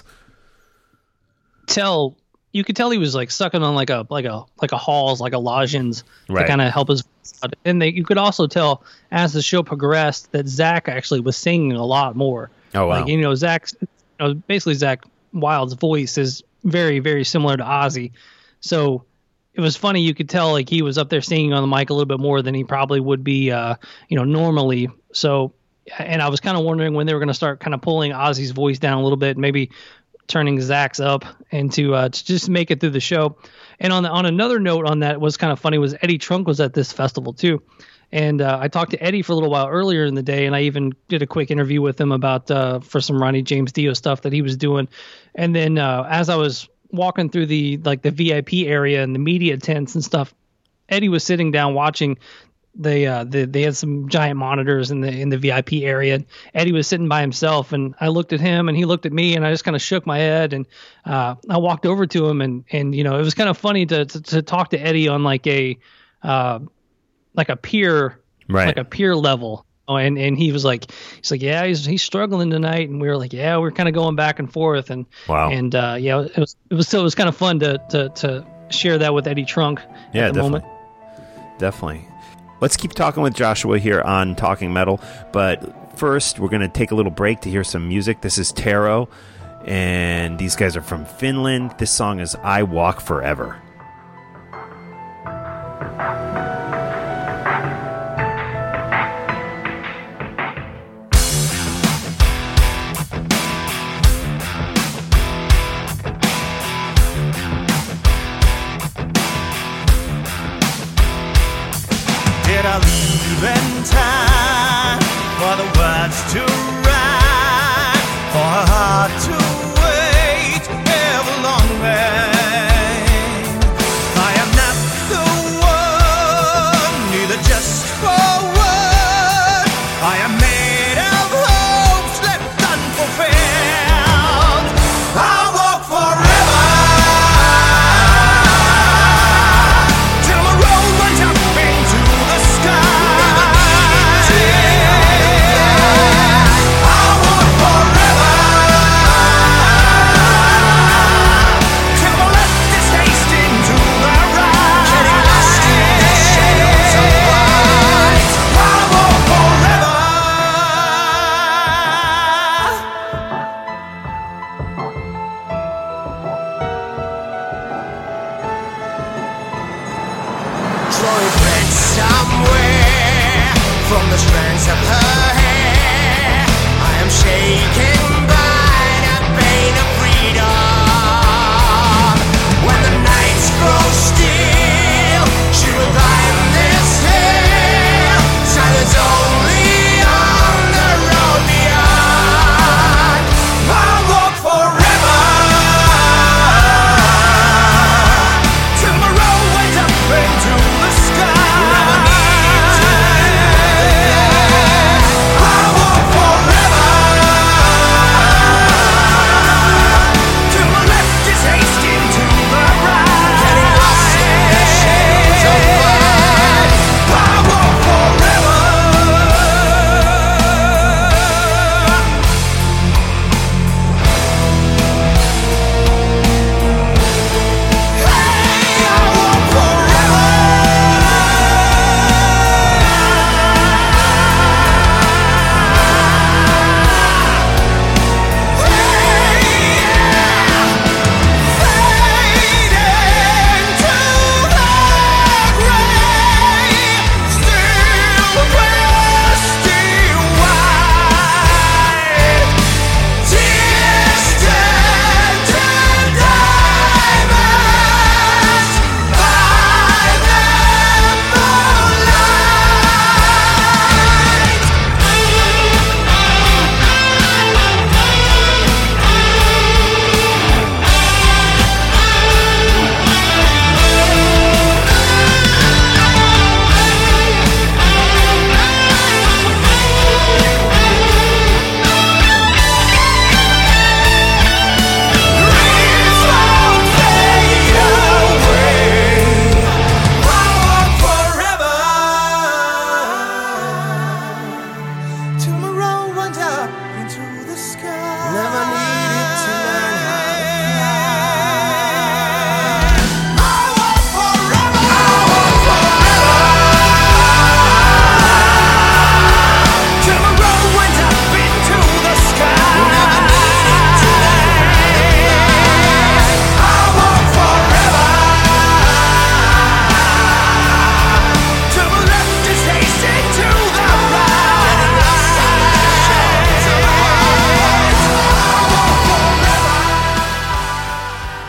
You could tell he was like sucking on like a Halls, like a lozenge, right, to kind of help his voice out. And you could also tell as the show progressed that Zach actually was singing a lot more. Oh wow! Like basically Zach Wild's voice is very, very similar to Ozzy, so it was funny. You could tell like he was up there singing on the mic a little bit more than he probably would be, normally. So, and I was kind of wondering when they were going to start kind of pulling Ozzy's voice down a little bit, maybe turning Zach's up, and to just make it through the show. And on another note on that was kind of funny was Eddie Trunk was at this festival too. And I talked to Eddie for a little while earlier in the day, and I even did a quick interview with him about for some Ronnie James Dio stuff that he was doing. And then as I was walking through the VIP area and the media tents and stuff, Eddie was sitting down watching. They had some giant monitors in the VIP area. Eddie was sitting by himself, and I looked at him, and he looked at me, and I just kind of shook my head, and I walked over to him, and it was kind of funny to talk to Eddie on like a peer, right, like a peer level. And he was like, yeah, he's struggling tonight, and we were like, yeah, we're kind of going back and forth, and wow, and it was kind of fun to share that with Eddie Trunk. Yeah, at the moment. Definitely. Let's keep talking with Joshua here on Talking Metal, but first we're going to take a little break to hear some music. This is Taro, and these guys are from Finland. This song is I Walk Forever. Did I leave in time for the words to write, for a heart to wait ever long vain? I am not the one, neither just for word. I am made of hopes left unfulfilled. I walk forever till my road runs up into the sky. I walk forever till my left is tasting to the right. Getting lost in the shadows of white. I walk forever. Drawing thread somewhere from the strands of her hair. I am shaken by the pain of freedom. When the nights grow still, she will die in this hill. Silence only on the road beyond. I walk forever till my road went up into the sky. I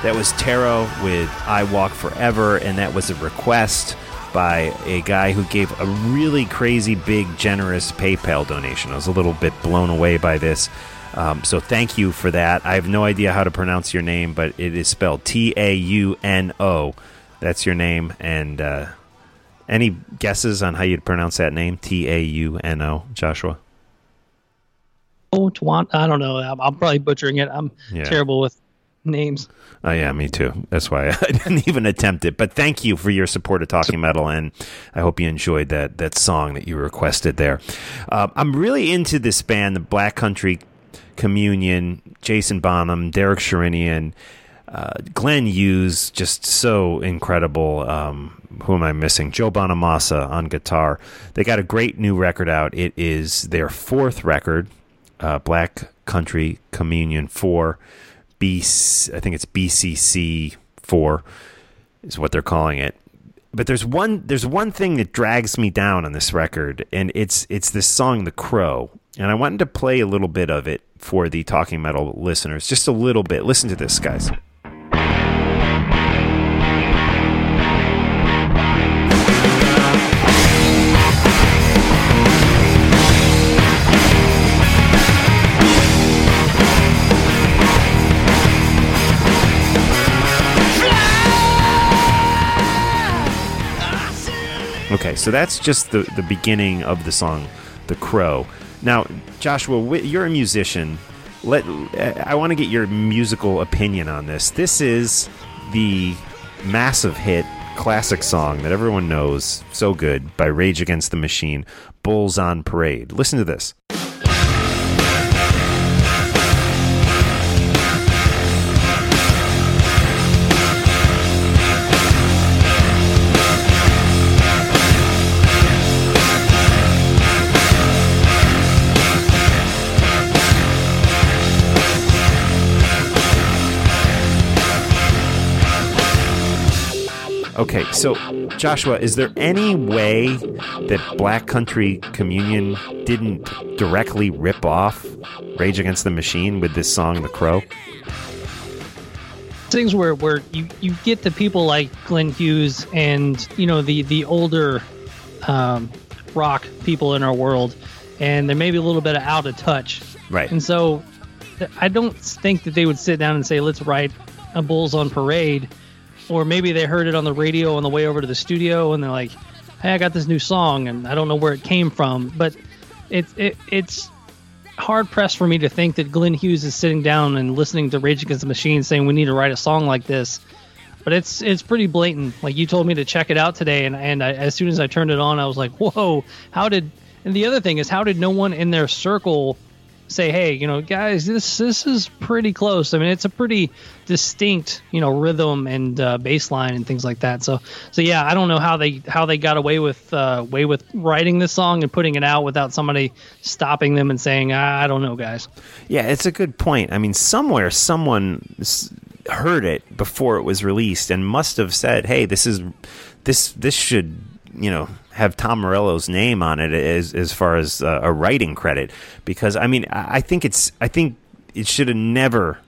That was Taro with I Walk Forever, and that was a request by a guy who gave a really crazy, big, generous PayPal donation. I was a little bit blown away by this. So thank you for that. I have no idea how to pronounce your name, but it is spelled Tauno. That's your name. And any guesses on how you'd pronounce that name? Tauno, Joshua? Oh, I don't know. I'm probably butchering it. I'm terrible with names. Oh, yeah, me too. That's why I didn't even attempt it. But thank you for your support of Talking Metal, and I hope you enjoyed that song that you requested there. I'm really into this band, the Black Country Communion, Jason Bonham, Derek Sherinian, Glenn Hughes, just so incredible. Who am I missing? Joe Bonamassa on guitar. They got a great new record out. It is their fourth record, Black Country Communion 4. I think it's BCC 4 is what they're calling it. But there's one thing that drags me down on this record, and it's this song, The Crow. And I wanted to play a little bit of it for the Talking Metal listeners, just a little bit. Listen to this, guys. Okay, so that's just the beginning of the song, The Crow. Now, Joshua, you're a musician. I want to get your musical opinion on this. This is the massive hit classic song that everyone knows, so good, by Rage Against the Machine, Bulls on Parade. Listen to this. Okay, so Joshua, is there any way that Black Country Communion didn't directly rip off Rage Against the Machine with this song, The Crow? Things where you get the people like Glenn Hughes and, the older rock people in our world, and they're maybe a little bit out of touch. Right. And so I don't think that they would sit down and say, let's write a Bulls on Parade. Or maybe they heard it on the radio on the way over to the studio, and they're like, hey, I got this new song, and I don't know where it came from. But it's hard-pressed for me to think that Glenn Hughes is sitting down and listening to Rage Against the Machine saying we need to write a song like this. But it's pretty blatant. Like, you told me to check it out today, and as soon as I turned it on, I was like, whoa, and the other thing is, how did no one in their circle say, hey, guys, this is pretty close. I mean, it's a pretty distinct, rhythm and bass line and things like that. So yeah, I don't know how they got away with writing this song and putting it out without somebody stopping them and saying, I don't know, guys. Yeah, it's a good point. I mean, somewhere someone heard it before it was released and must have said, hey, this should, have Tom Morello's name on it as far as a writing credit, because I mean I think it should have never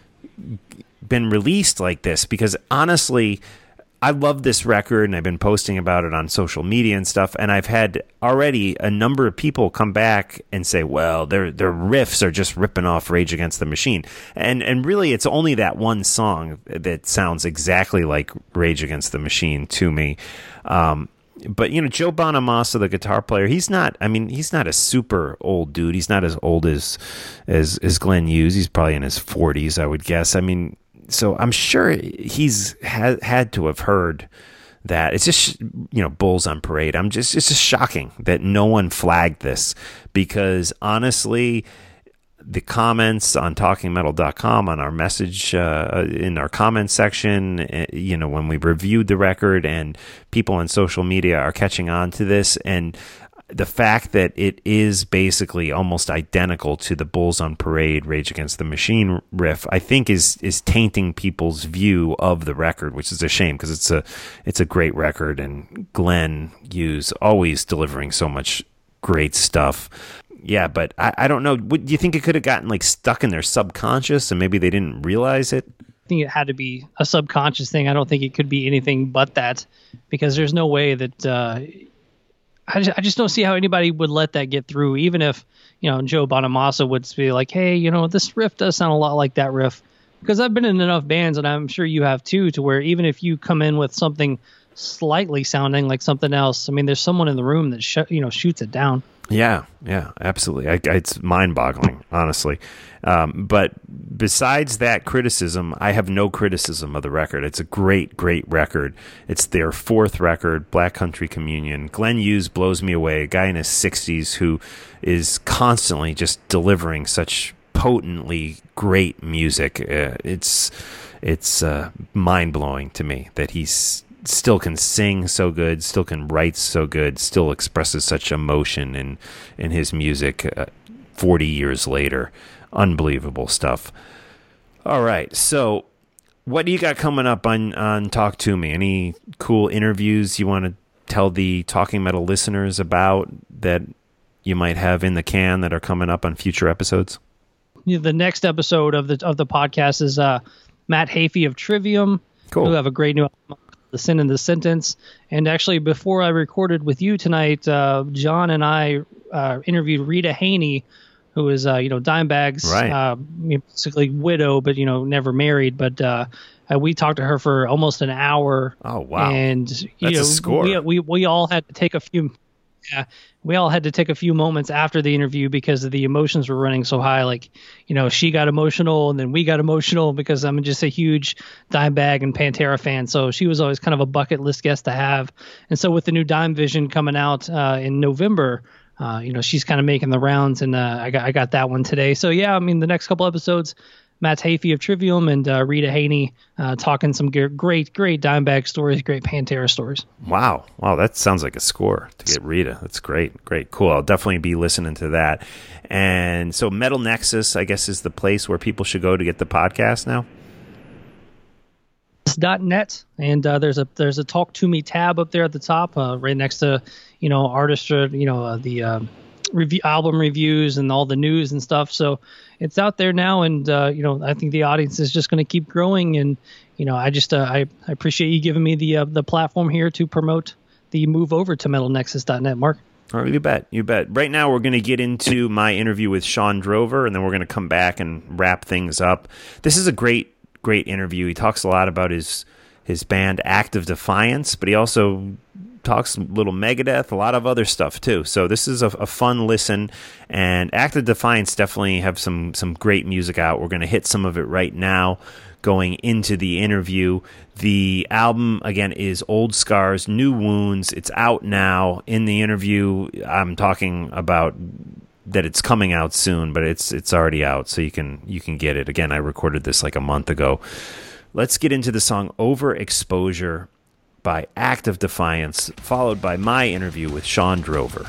been released like this, because honestly I love this record and I've been posting about it on social media and stuff, and I've had already a number of people come back and say, well, their riffs are just ripping off Rage Against the Machine, and really it's only that one song that sounds exactly like Rage Against the Machine to me. But, Joe Bonamassa, the guitar player, he's not a super old dude. He's not as old as Glenn Hughes. He's probably in his 40s, I would guess. I mean, so I'm sure he's had to have heard that. It's just, Bulls on Parade. It's just shocking that no one flagged this, because honestly, the comments on talkingmetal.com on our message in our comment section, when we reviewed the record, and people on social media are catching on to this, and the fact that it is basically almost identical to the Bulls on Parade Rage Against the Machine riff, I think is tainting people's view of the record, which is a shame, because it's a great record, and Glenn Hughes always delivering so much great stuff. Yeah, but I don't know. Do you think it could have gotten stuck in their subconscious and maybe they didn't realize it? think it had to be a subconscious thing. I don't think it could be anything but that, because there's no way that I just don't see how anybody would let that get through, even if, Joe Bonamassa would be like, hey, this riff does sound a lot like that riff. Because I've been in enough bands, and I'm sure you have too, to where even if you come in with something slightly sounding like something else, I mean, there's someone in the room that shoots it down. Yeah, absolutely. It's mind-boggling, honestly. But besides that criticism, I have no criticism of the record. It's a great, great record. It's their 4th record, Black Country Communion. Glenn Hughes blows me away, a guy in his 60s who is constantly just delivering such potently great music. It's mind-blowing to me that he's still can sing so good, still can write so good, still expresses such emotion in his music 40 years later. Unbelievable stuff. All right, so what do you got coming up on Talk To Me? Any cool interviews you want to tell the Talking Metal listeners about that you might have in the can that are coming up on future episodes? The next episode of the podcast is Matt Hafey of Trivium. Cool. Who have a great new album, The Sin and the Sentence. And actually, before I recorded with you tonight, John and I interviewed Rita Haney, who is, Dimebag's basically widow, but, never married. But we talked to her for almost an hour. Oh, wow. And, That's a score. We all had to take a few... Yeah, we all had to take a few moments after the interview because the emotions were running so high. Like, she got emotional, and then we got emotional because I'm just a huge Dimebag and Pantera fan. So she was always kind of a bucket list guest to have. And so with the new Dime Vision coming out in November, she's kind of making the rounds, and I got that one today. So yeah, I mean, the next couple episodes, Matt Hafey of Trivium and Rita Haney talking some great Dimebag stories, great Pantera stories. Wow, that sounds like a score to get Rita. That's great, cool. I'll definitely be listening to that. And so Metal Nexus, I guess, is the place where people should go to get the podcast now? .net, and there's a Talk To Me tab up there at the top, right next to artist, the review, album reviews and all the news and stuff. So it's out there now, and I think the audience is just going to keep growing. And I just I appreciate you giving me the platform here to promote the move over to MetalNexus.net, Mark. Oh, you bet. Right now we're going to get into my interview with Shawn Drover, and then we're going to come back and wrap things up. This is a great interview. He talks a lot about his band Act of Defiance, but he also talks a little Megadeth, a lot of other stuff too. So this is a fun listen, and Act of Defiance definitely have some great music out. We're going to hit some of it right now going into the interview. The album, again, is Old Scars, New Wounds. It's out now. In the interview, I'm talking about that it's coming out soon, but it's already out, so you can get it. Again, I recorded this like a month ago. Let's get into the song Overexposure by Act of Defiance, followed by my interview with Shawn Drover.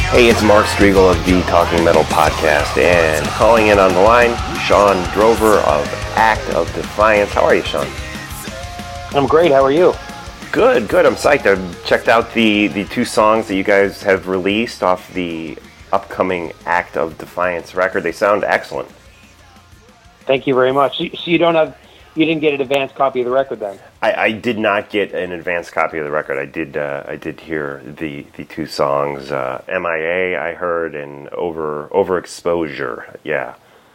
Hey, it's Mark Striegel of the Talking Metal Podcast, and calling in on the line, Sean Drover of Act of Defiance. How are you, Sean? I'm great. How are you? Good. I'm psyched. I've checked out the two songs that you guys have released off the upcoming Act of Defiance record. They sound excellent. Thank you very much. So you didn't get an advanced copy of the record then? I did not get an advanced copy of the record. I did hear the two songs, MIA I heard, and Overexposure. Yeah.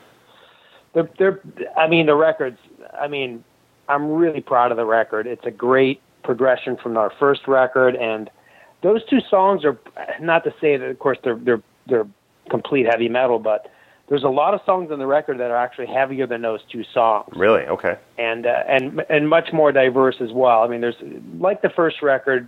The records. I'm really proud of the record. It's a great progression from our first record, and those two songs are, not to say that of course they're complete heavy metal, but there's a lot of songs on the record that are actually heavier than those two songs. Really? Okay. And much more diverse as well. I mean, there's, like the first record,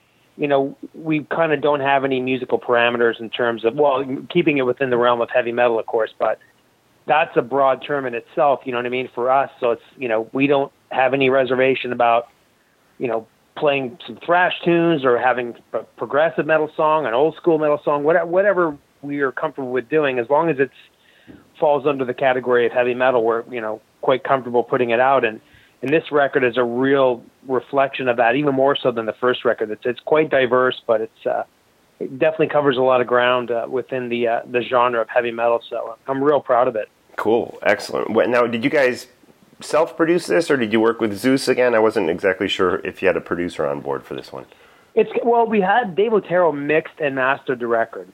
we kind of don't have any musical parameters in terms of, well, keeping it within the realm of heavy metal, of course, but that's a broad term in itself, you know what I mean, for us. So it's, we don't have any reservation about, playing some thrash tunes or having a progressive metal song, an old school metal song, whatever we are comfortable with doing, as long as it falls under the category of heavy metal, we're, quite comfortable putting it out. And this record is a real reflection of that, even more so than the first record. It's quite diverse, but it definitely covers a lot of ground within the genre of heavy metal. So I'm real proud of it. Cool. Excellent. Now, did you guys self-produce this, or did you work with Zeus again? I wasn't exactly sure if you had a producer on board for this one. We had Dave Otero mixed and mastered the record.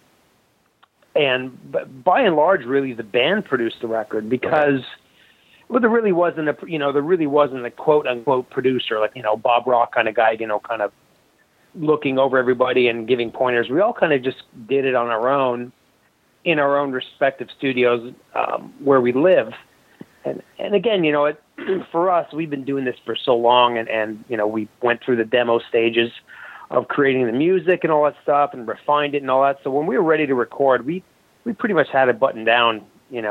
And by and large, really, the band produced the record because there really wasn't a quote unquote producer, like, Bob Rock kind of guy, kind of looking over everybody and giving pointers. We all kind of just did it on our own in our own respective studios where we live. And again, for us, we've been doing this for so long, and we went through the demo stages of creating the music and all that stuff and refined it and all that. So when we were ready to record, we pretty much had it buttoned down,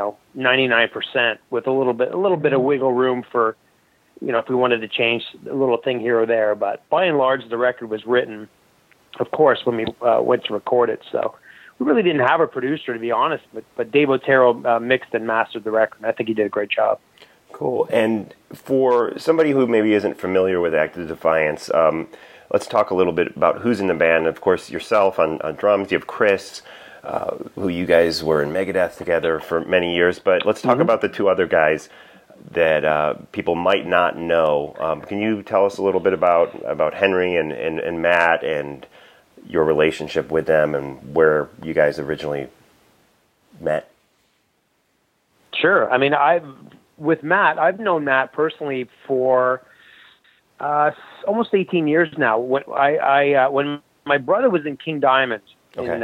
99% with a little bit of wiggle room for, if we wanted to change a little thing here or there. But by and large, the record was written, of course, when we went to record it. So we really didn't have a producer, to be honest, but Dave Otero mixed and mastered the record. I think he did a great job. Cool. And for somebody who maybe isn't familiar with Act of Defiance, let's talk a little bit about who's in the band. Of course, yourself on drums. You have Chris, who you guys were in Megadeth together for many years. But let's talk about the two other guys that people might not know. Can you tell us a little bit about Henry and Matt and your relationship with them and where you guys originally met? Sure. With Matt, I've known Matt personally for almost 18 years now. When my brother was in King Diamond in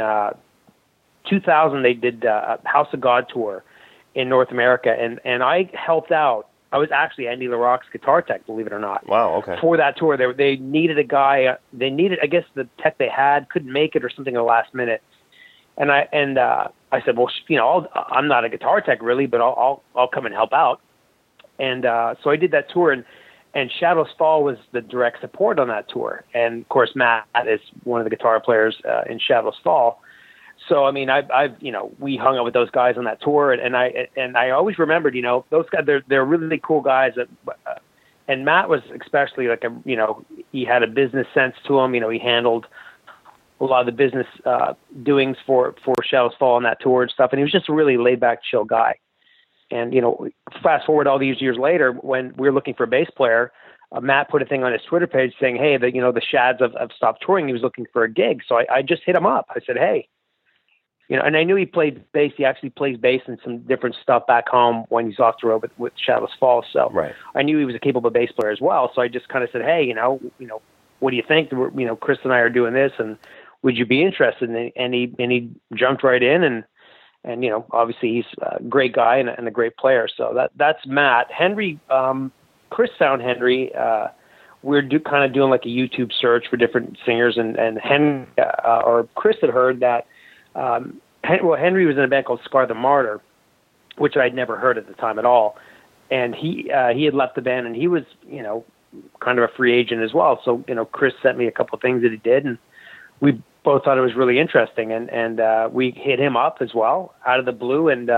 2000, they did a House of God tour in North America, and I helped out. I was actually Andy LaRocque's guitar tech, believe it or not. Wow, okay. For that tour, they needed a guy. I guess the tech they had couldn't make it or something at the last minute. And I said, well, I'm not a guitar tech really, but I'll come and help out. And so I did that tour, and Shadows Fall was the direct support on that tour. And of course, Matt is one of the guitar players in Shadows Fall. So I've we hung out with those guys on that tour, and I always remembered, those guys, they're really cool guys. And Matt was especially like he had a business sense to him. He handled a lot of the business doings for Shadows Fall on that tour and stuff. And he was just a really laid back, chill guy. And, fast forward all these years later, when we were looking for a bass player, Matt put a thing on his Twitter page saying, hey, the Shads have stopped touring. He was looking for a gig. So I just hit him up. I said, hey, and I knew he played bass. He actually plays bass and some different stuff back home when he's off the road with Shadows Fall. So right. I knew he was a capable bass player as well. So I just kind of said, hey, what do you think? Chris and I are doing this, and would you be interested? And he jumped right in, and obviously he's a great guy and a great player. So that's Matt. Henry, Chris found Henry. We're kind of doing like a YouTube search for different singers, and Henry or Chris had heard that. Henry was in a band called Scar the Martyr, which I'd never heard at the time at all. And he had left the band, and he was, kind of a free agent as well. So, Chris sent me a couple of things that he did, and we both thought it was really interesting, and we hit him up as well out of the blue, and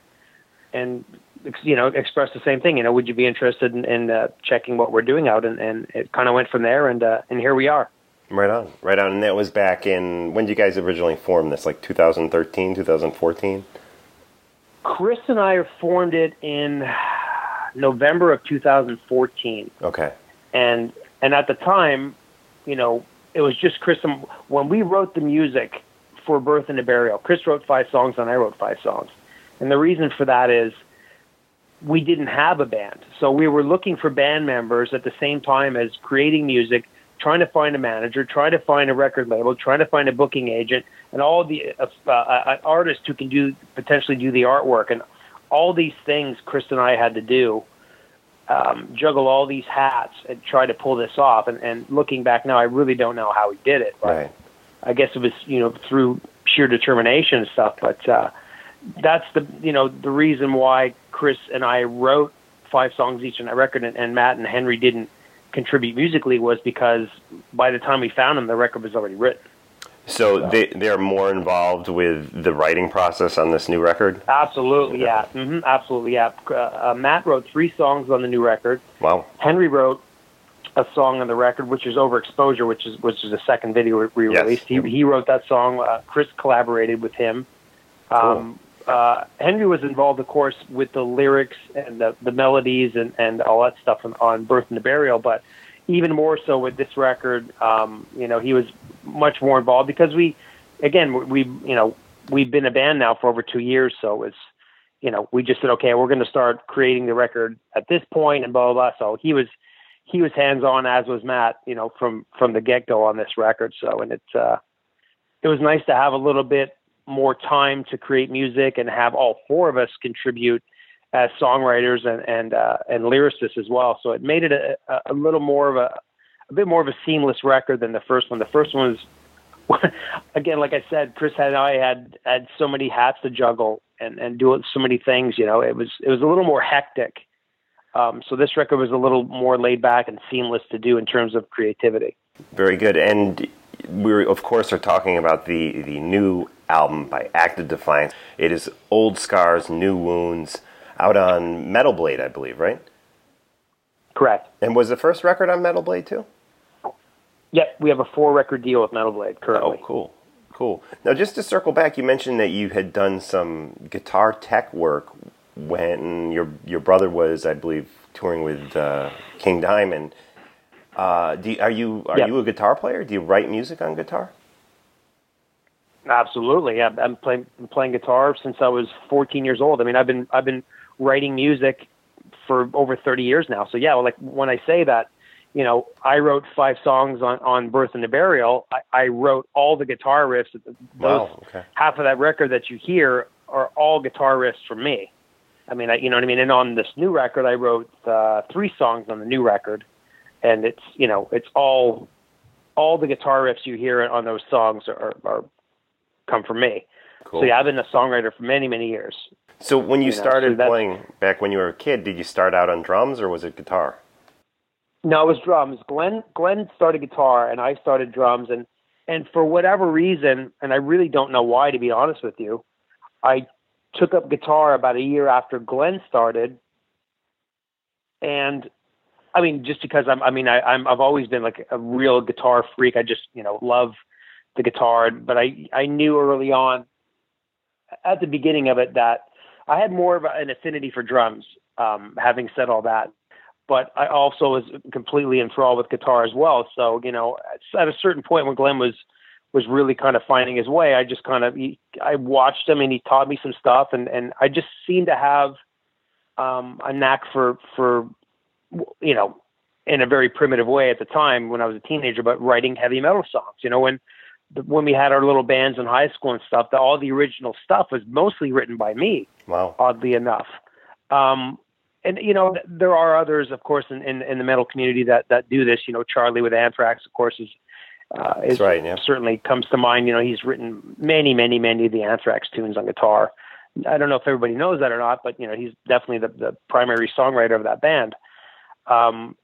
expressed the same thing. Would you be interested in checking what we're doing out? And it kind of went from there, and here we are. Right on. And that was back in, when did you guys originally form this? Like 2013, 2014? Chris and I formed it in November of 2014. Okay. And at the time, it was just Chris. When we wrote the music for Birth and a Burial, Chris wrote 5 songs and I wrote 5 songs. And the reason for that is we didn't have a band. So we were looking for band members at the same time as creating music, trying to find a manager, trying to find a record label, trying to find a booking agent, and all the artists who can potentially do the artwork. And all these things Chris and I had to do, juggle all these hats and try to pull this off. And looking back now, I really don't know how he did it. But right. I guess it was, through sheer determination and stuff. But that's the reason why Chris and I wrote 5 songs each on that record, and Matt and Henry didn't contribute musically, was because by the time we found them, the record was already written. So they're more involved with the writing process on this new record? Absolutely, yeah. Absolutely, yeah. Matt wrote 3 songs on the new record. Wow. Henry wrote a song on the record, which is Overexposure, which is the second video we released. Yes. He wrote that song. Chris collaborated with him. Cool. Henry was involved, of course, with the lyrics and the melodies and all that stuff on Birth and the Burial, but even more so with this record, he was much more involved because we've been a band now for over 2 years, so it's, we just said, okay, we're going to start creating the record at this point and blah, blah, blah. So he was hands-on, as was Matt, from the get-go on this record. So, and it was nice to have a little bit more time to create music and have all 4 of us contribute as songwriters and lyricists as well. So it made it a little more of a bit more of a seamless record than the first one. The first one was, again, like I said, Chris and I had so many hats to juggle and do so many things. It was a little more hectic. So this record was a little more laid back and seamless to do in terms of creativity. Very good. And we, of course, are talking about the new album by Act of Defiance. It is Old Scars, New Wounds, out on Metal Blade, I believe, right? Correct. And was the first record on Metal Blade too? Yep, we have a 4-record deal with Metal Blade currently. Oh, cool. Now, just to circle back, you mentioned that you had done some guitar tech work when your brother was, I believe, touring with King Diamond. Are you a guitar player? Do you write music on guitar? Absolutely. Yeah, I'm playing guitar since I was 14 years old. I mean, I've been writing music for over 30 years now. So yeah, like when I say that, I wrote 5 songs on Birth and the Burial. I wrote all the guitar riffs. Wow, okay. Half of that record that you hear are all guitar riffs from me. I mean, you know what I mean? And on this new record, I wrote 3 songs on the new record. And it's, it's all the guitar riffs you hear on those songs are come from me. Cool. So yeah, I've been a songwriter for many, many years. So when you started playing back when you were a kid, did you start out on drums or was it guitar? No, it was drums. Glenn started guitar and I started drums, and for whatever reason, and I really don't know why, to be honest with you, I took up guitar about a year after Glenn started. And I mean, just because I've always been like a real guitar freak. I just, love the guitar, but I knew early on at the beginning of it that I had more of an affinity for drums. Having said all that, but I also was completely enthralled with guitar as well. So, at a certain point when Glenn was really kind of finding his way, I just I watched him and he taught me some stuff, and I just seemed to have a knack for in a very primitive way at the time when I was a teenager, but writing heavy metal songs. When we had our little bands in high school and stuff, all the original stuff was mostly written by me. Wow. Oddly enough. And there are others, of course, in the metal community that do this. Charlie with Anthrax, of course, is right, yeah. Certainly comes to mind. He's written many, many, many of the Anthrax tunes on guitar. I don't know if everybody knows that or not, but he's definitely the primary songwriter of that band.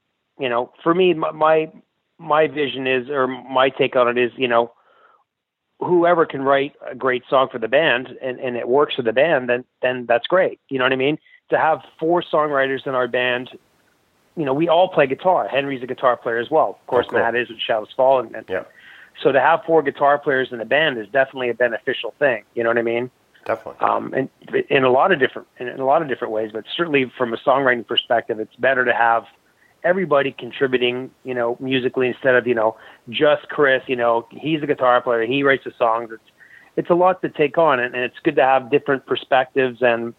For me, my vision is, or my take on it is, whoever can write a great song for the band and it works for the band, then that's great. You know what I mean? To have 4 songwriters in our band, you know, we all play guitar. Henry's a guitar player as well. Of course, cool. Matt is with Shadows Fall. And Yeah. so to have 4 guitar players in the band is definitely a beneficial thing. You know what I mean? Definitely. And in a lot of different ways, but certainly from a songwriting perspective, it's better to have everybody contributing, you know, musically instead of, you know, just Chris. You know, he's a guitar player, he writes the songs. It's a lot to take on, and it's good to have different perspectives and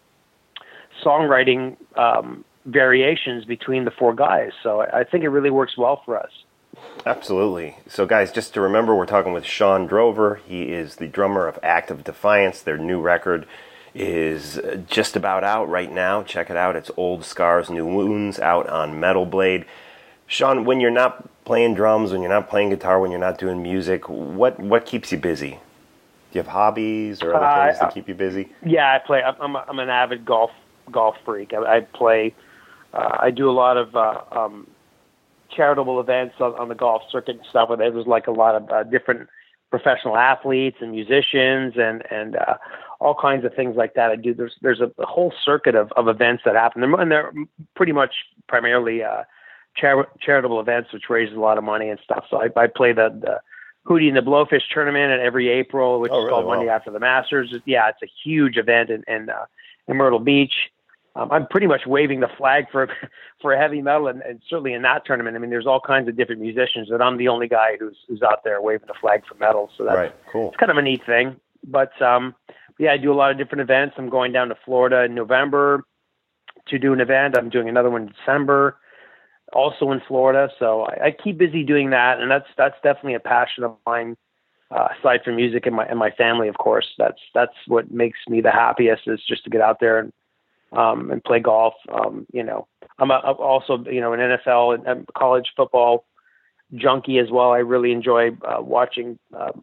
songwriting variations between the 4 guys. So I think it really works well for us. Absolutely. So, guys, just to remember, we're talking with Shawn Drover. He is the drummer of Act of Defiance. Their new record is just about out right now. Check it out. It's Old Scars, New Wounds, out on Metal Blade. Shawn, when you're not playing drums, when you're not playing guitar, when you're not doing music, what keeps you busy? Do you have hobbies or other things that keep you busy? Yeah, I play. I'm an avid golf freak. I play. I do a lot of charitable events on the golf circuit and stuff. Where there's like a lot of different professional athletes and musicians and all kinds of things like that. I do. There's a whole circuit of events that happen, and they're pretty much primarily charitable events, which raises a lot of money and stuff. So I play the Hootie and the Blowfish tournament at every April, which is called Monday After the Masters. Yeah, it's a huge event in Myrtle Beach. I'm pretty much waving the flag for heavy metal, and certainly in that tournament. I mean, there's all kinds of different musicians, but I'm the only guy who's out there waving the flag for metal. So that's cool. It's kind of a neat thing. But yeah, I do a lot of different events. I'm going down to Florida in November to do an event. I'm doing another one in December, also in Florida. So I keep busy doing that, and that's definitely a passion of mine. Aside from music and my family, of course, that's what makes me the happiest, is just to get out there and play golf. You know, I'm also, you know, an NFL and college football junkie as well. I really enjoy watching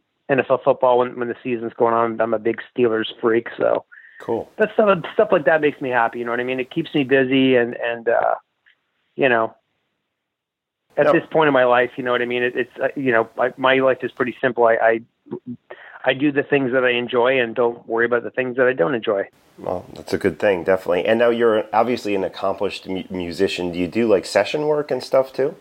NFL football when the season's going on. I'm a big Steelers freak, so cool. That stuff like that makes me happy. You know what I mean? It keeps me busy, and you know, at this point in my life, you know what I mean? It's you know, my life is pretty simple. I do the things that I enjoy and don't worry about the things that I don't enjoy. Well, that's a good thing, definitely. And now you're obviously an accomplished musician. Do you do like session work and stuff too?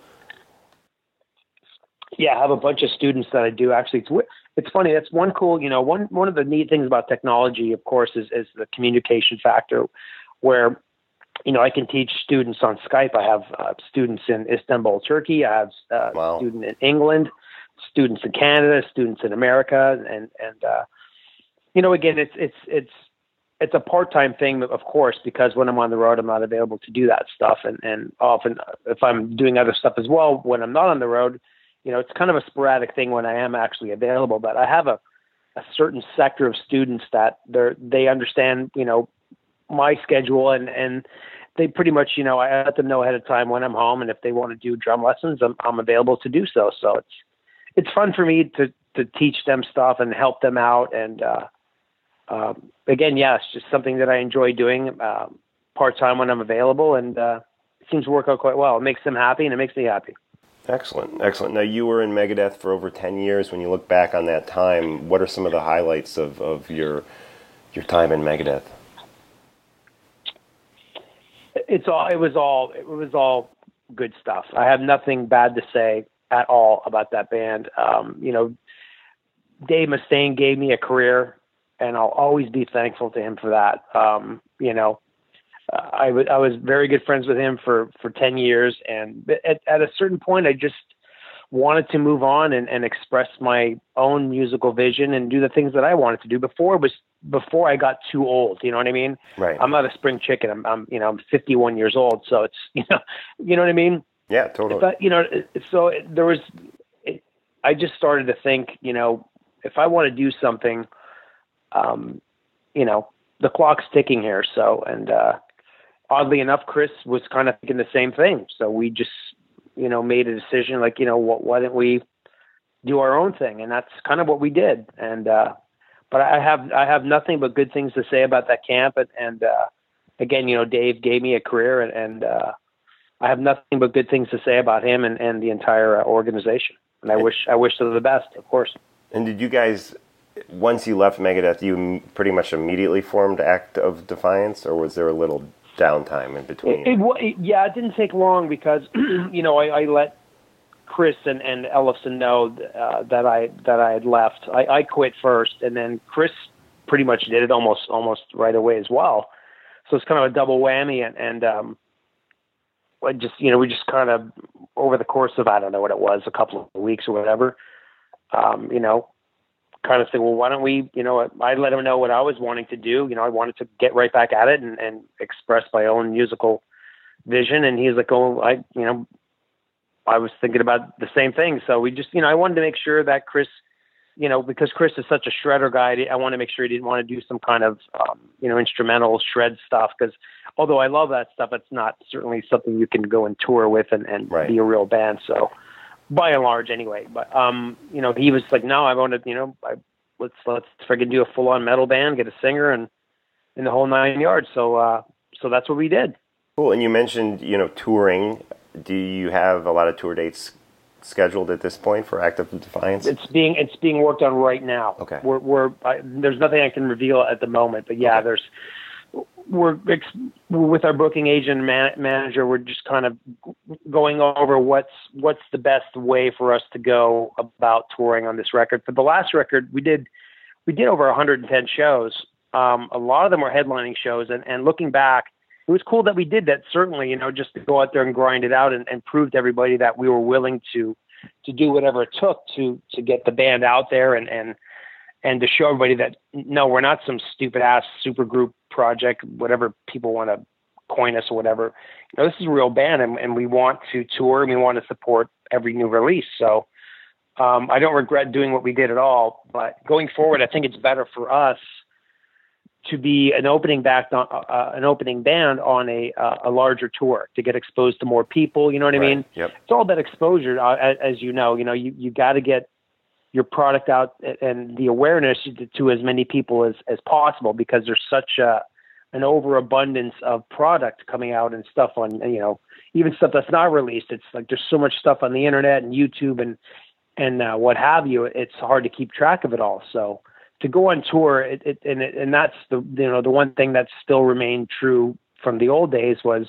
Yeah, I have a bunch of students that I do. Actually, it's funny. That's one cool, you know, one of the neat things about technology, of course, is the communication factor, where, you know, I can teach students on Skype. I have students in Istanbul, Turkey. I have a student in England, students in Canada, students in America, and you know, again, it's a part-time thing, of course, because when I'm on the road, I'm not available to do that stuff, and often if I'm doing other stuff as well when I'm not on the road, you know, it's kind of a sporadic thing when I am actually available. But I have a certain sector of students that they understand, you know, my schedule, and they pretty much, you know, I let them know ahead of time when I'm home, and if they want to do drum lessons, I'm available to do so. So it's fun for me to teach them stuff and help them out. And again, yeah, it's just something that I enjoy doing part-time when I'm available, and it seems to work out quite well. It makes them happy, and it makes me happy. Excellent. Now, you were in Megadeth for over 10 years. When you look back on that time, what are some of the highlights of your time in Megadeth? It was all good stuff. I have nothing bad to say at all about that band. You know, Dave Mustaine gave me a career, and I'll always be thankful to him for that. You know, I was very good friends with him for 10 years. And at a certain point, I just wanted to move on and express my own musical vision and do the things that I wanted to do before I got too old. You know what I mean? Right. I'm not a spring chicken. I'm 51 years old. So it's, you know what I mean? Yeah, totally. But, you know, so there was, I just started to think, you know, if I want to do something, you know, the clock's ticking here. So, and oddly enough, Chris was kind of thinking the same thing. So we just, you know, made a decision like, you know, why don't we do our own thing? And that's kind of what we did. And, but I have nothing but good things to say about that camp. And again, you know, Dave gave me a career, and I have nothing but good things to say about him and the entire organization. And I wish them the best, of course. And did you guys once you left Megadeth, you pretty much immediately formed Act of Defiance, or was there a little downtime in between? It didn't take long because, I let Chris and Ellefson know that I had left. I quit first, and then Chris pretty much did it almost right away as well. So it's kind of a double whammy, and I just we just kind of over the course of, I don't know what it was, a couple of weeks or whatever, kind of say, well, why don't we, I let him know what I was wanting to do. I wanted to get right back at it and express my own musical vision. And he's like, oh, I was thinking about the same thing. So we just, I wanted to make sure that Chris, because Chris is such a shredder guy, I want to make sure he didn't want to do some kind of, instrumental shred stuff. Because although I love that stuff, it's not certainly something you can go and tour with and right. be a real band. So by and large anyway, but, he was like, no, I want to, let's freaking do a full on metal band, get a singer and the whole 9 yards. So that's what we did. Cool. And you mentioned, touring. Do you have a lot of tour dates scheduled at this point for Act of Defiance? It's being worked on right now. Okay. There's nothing I can reveal at the moment, but yeah, okay. We're with our booking agent manager. We're just kind of going over what's the best way for us to go about touring on this record. For the last record, we did over 110 shows. A lot of them were headlining shows, and looking back, it was cool that we did that. Certainly, just to go out there and grind it out and prove to everybody that we were willing to do whatever it took to get the band out there and to show everybody that no, we're not some stupid ass super group project, whatever people want to coin us or whatever. This is a real band, and we want to tour and we want to support every new release. So I don't regret doing what we did at all. But going forward, I think it's better for us to be an opening band on a larger tour, to get exposed to more people. You know what I mean? Yep. It's all about exposure, as you know. You got to get your product out and the awareness to as many people as possible, because there's such an overabundance of product coming out and stuff on, even stuff that's not released. It's like there's so much stuff on the internet and YouTube and what have you. It's hard to keep track of it all. So to go on tour, and that's the one thing that still remained true from the old days was,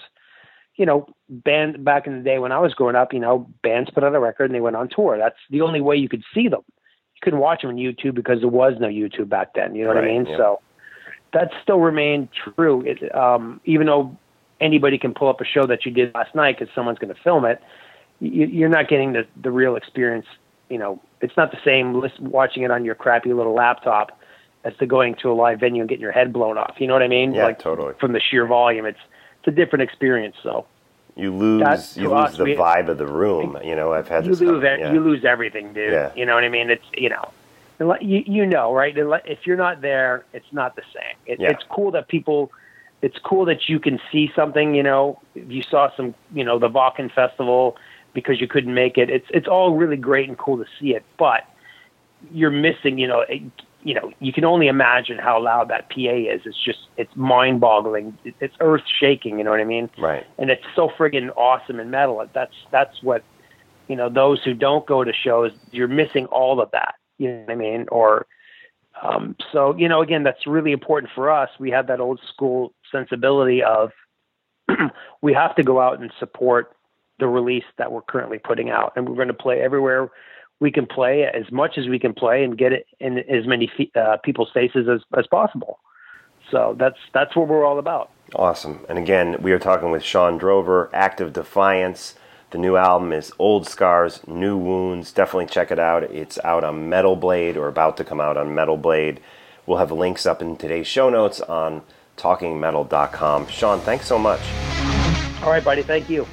band back in the day when I was growing up, bands put out a record and they went on tour. That's the only way you could see them. You couldn't watch them on YouTube because there was no YouTube back then. You know what I mean? Yeah. So that still remained true. Even though anybody can pull up a show that you did last night because someone's going to film it, you're not getting the real experience. It's not the same watching it on your crappy little laptop as to going to a live venue and getting your head blown off. You know what I mean? Yeah, totally. From the sheer volume, it's a different experience. So you lose the vibe of the room. I've had this. You lose everything, dude. Yeah. You know what I mean? It's right? If you're not there, it's not the same. It's cool that it's cool that you can see something. If you saw some, the Wacken Festival because you couldn't make it. It's all really great and cool to see it, but you're missing. You can only imagine how loud that PA is. It's mind-boggling. It's earth-shaking, you know what I mean? Right. And it's so friggin' awesome in metal. That's what, those who don't go to shows, you're missing all of that, you know what I mean? Or, so, again, that's really important for us. We have that old school sensibility of we have to go out and support the release that we're currently putting out. And we're going to play everywhere we can play, as much as we can play, and get it in as many people's faces as possible. So that's what we're all about. Awesome. And again, we are talking with Shawn Drover, Act of Defiance. The new album is Old Scars, New Wounds. Definitely check it out. It's out on Metal Blade, or about to come out on Metal Blade. We'll have links up in today's show notes on talkingmetal.com. Shawn, thanks so much. All right, buddy. Thank you.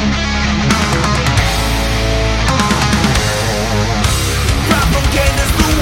Propaganda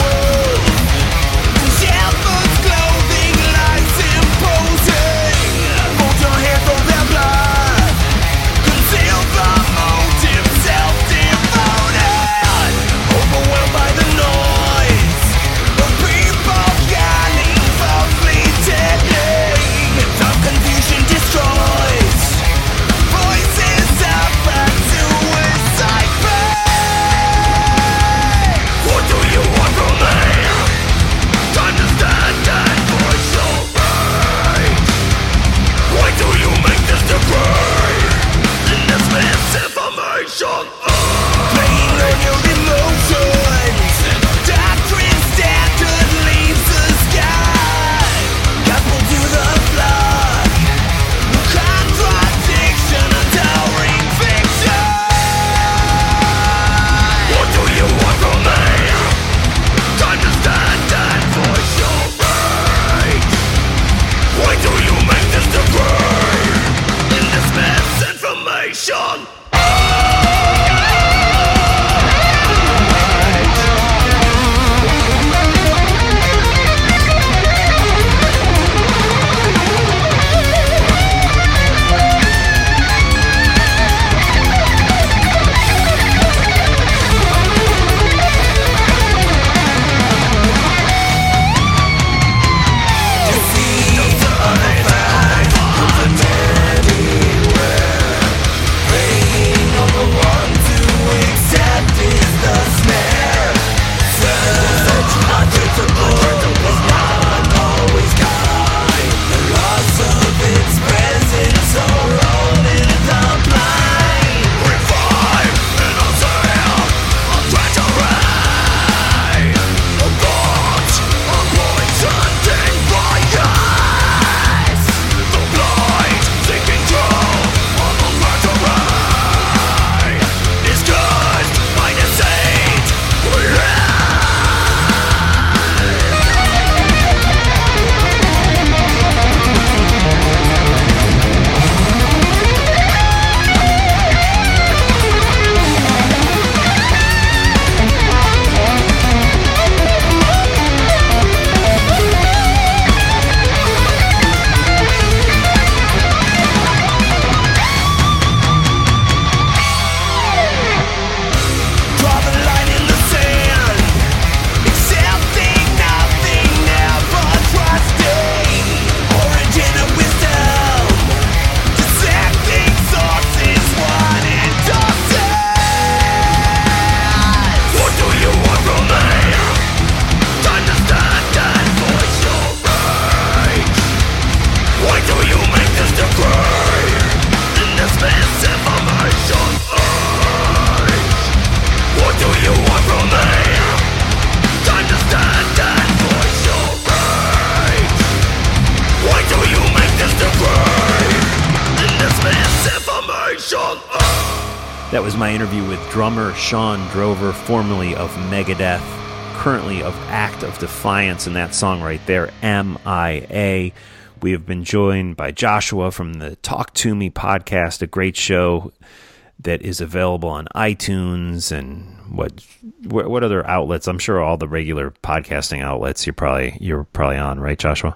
That was my interview with drummer Shawn Drover, formerly of Megadeth, currently of Act of Defiance, and that song right there, MIA. We have been joined by Joshua from the Talk To Me podcast, a great show that is available on iTunes and what other outlets? I'm sure all the regular podcasting outlets you're probably on, right, Joshua?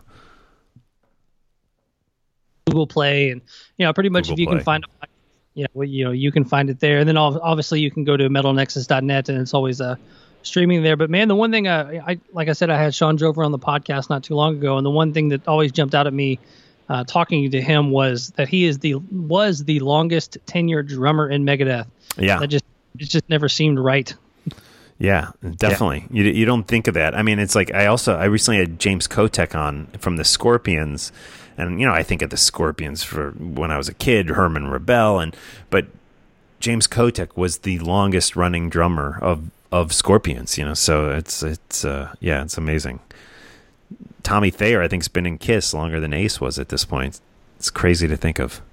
Google Play, and pretty much if you can find a you can find it there. And then obviously you can go to metalnexus.net, and it's always streaming there. But man, the one thing I like I said, I had Shawn Drover on the podcast not too long ago, and the one thing that always jumped out at me talking to him was that he was the longest tenured drummer in Megadeth. Yeah, it just never seemed right. Yeah, definitely. Yeah. You don't think of that. I mean, it's like I recently had James Kotek on from the Scorpions. And, I think of the Scorpions for when I was a kid, Herman Rebel, but James Kotek was the longest running drummer of Scorpions, so it's amazing. Tommy Thayer, I think, has been in Kiss longer than Ace was at this point. It's crazy to think of.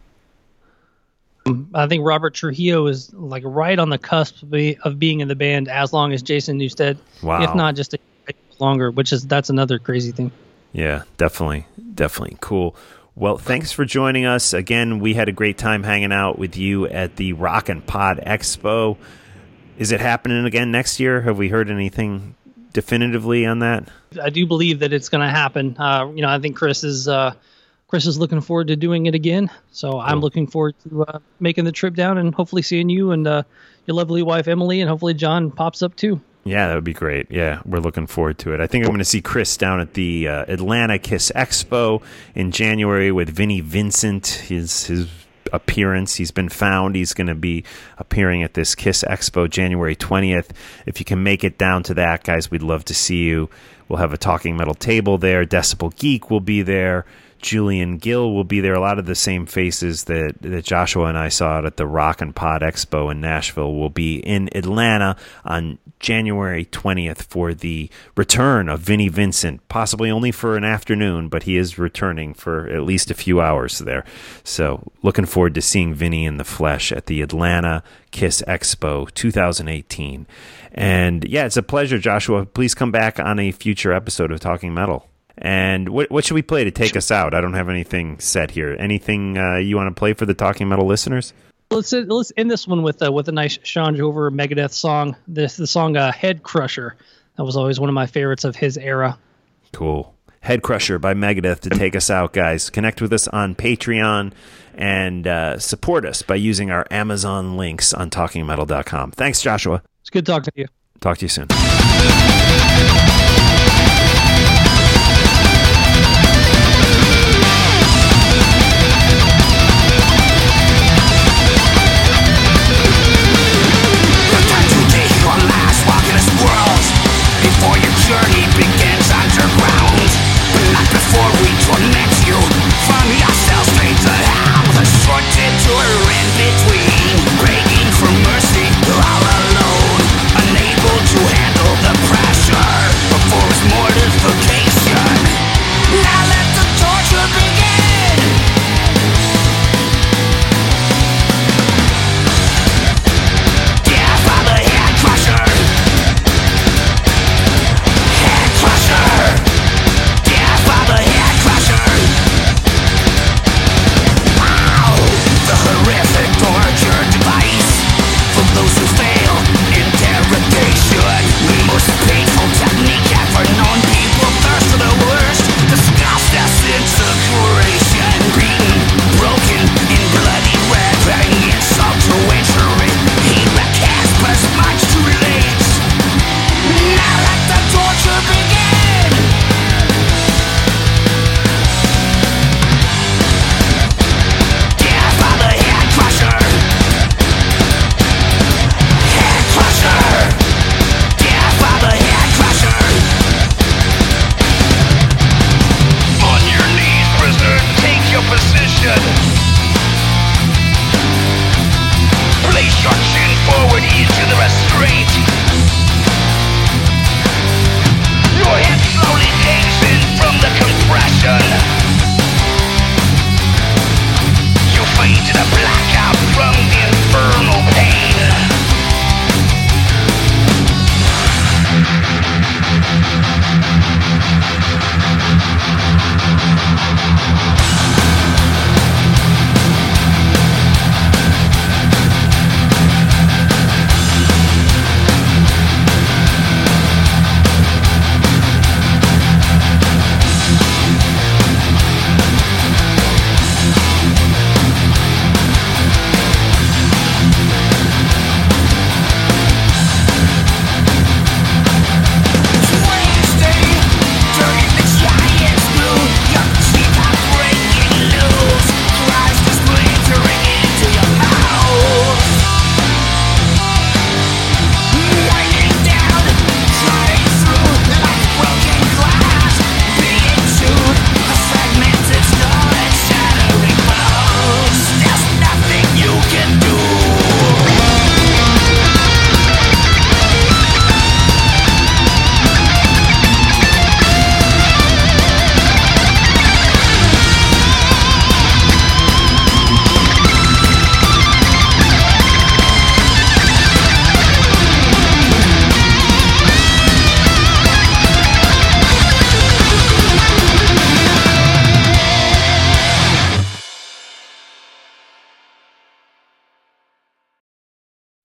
I think Robert Trujillo is like right on the cusp of being in the band as long as Jason Newsted. Wow. If not just a bit longer, that's another crazy thing. Yeah, definitely. Cool. Well, thanks for joining us. Again, we had a great time hanging out with you at the Rock and Pod Expo. Is it happening again next year? Have we heard anything definitively on that? I do believe that it's going to happen. I think Chris is looking forward to doing it again. So cool. I'm looking forward to making the trip down and hopefully seeing you and your lovely wife, Emily, and hopefully John pops up too. Yeah, that would be great. Yeah, we're looking forward to it. I think I'm going to see Chris down at the Atlanta Kiss Expo in January with Vinnie Vincent. His appearance, he's been found. He's going to be appearing at this Kiss Expo January 20th. If you can make it down to that, guys, we'd love to see you. We'll have a Talking Metal table there. Decibel Geek will be there. Julian Gill will be there. A lot of the same faces that Joshua and I saw at the Rock and Pod Expo in Nashville will be in Atlanta on January 20th for the return of Vinnie Vincent, possibly only for an afternoon, but he is returning for at least a few hours there. So looking forward to seeing Vinnie in the flesh at the Atlanta Kiss Expo 2018. And yeah, it's a pleasure, Joshua. Please come back on a future episode of Talking Metal. And what should we play to take us out? I don't have anything set here. Anything you want to play for the Talking Metal listeners? Let's end this one with a nice Shawn Drover Megadeth song. The song Head Crusher. That was always one of my favorites of his era. Cool. Head Crusher by Megadeth to take us out, guys. Connect with us on Patreon and support us by using our Amazon links on TalkingMetal.com. Thanks, Joshua. It's good talking to you. Talk to you soon. Before your journey begins underground, but not before we connect you. Find yourself straight to hell, the short detour in between, begging for mercy, all alone, unable to handle the pressure.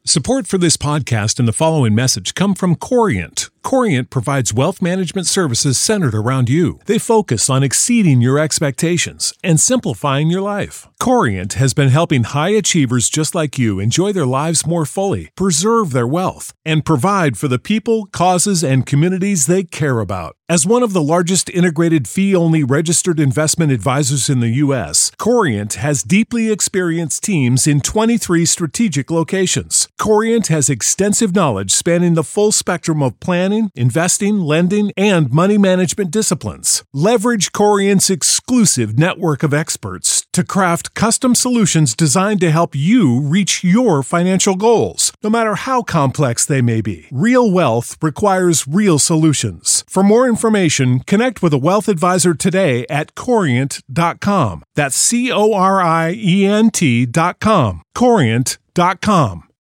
Support for this podcast and the following message come from Corient. Corient provides wealth management services centered around you. They focus on exceeding your expectations and simplifying your life. Corient has been helping high achievers just like you enjoy their lives more fully, preserve their wealth, and provide for the people, causes, and communities they care about. As one of the largest integrated fee-only registered investment advisors in the U.S., Corient has deeply experienced teams in 23 strategic locations. Corient has extensive knowledge spanning the full spectrum of planning, investing, lending, and money management disciplines. Leverage Corient's exclusive network of experts to craft custom solutions designed to help you reach your financial goals, no matter how complex they may be. Real wealth requires real solutions. For more information, connect with a wealth advisor today at Corient.com. That's Corient.com. Corient.com.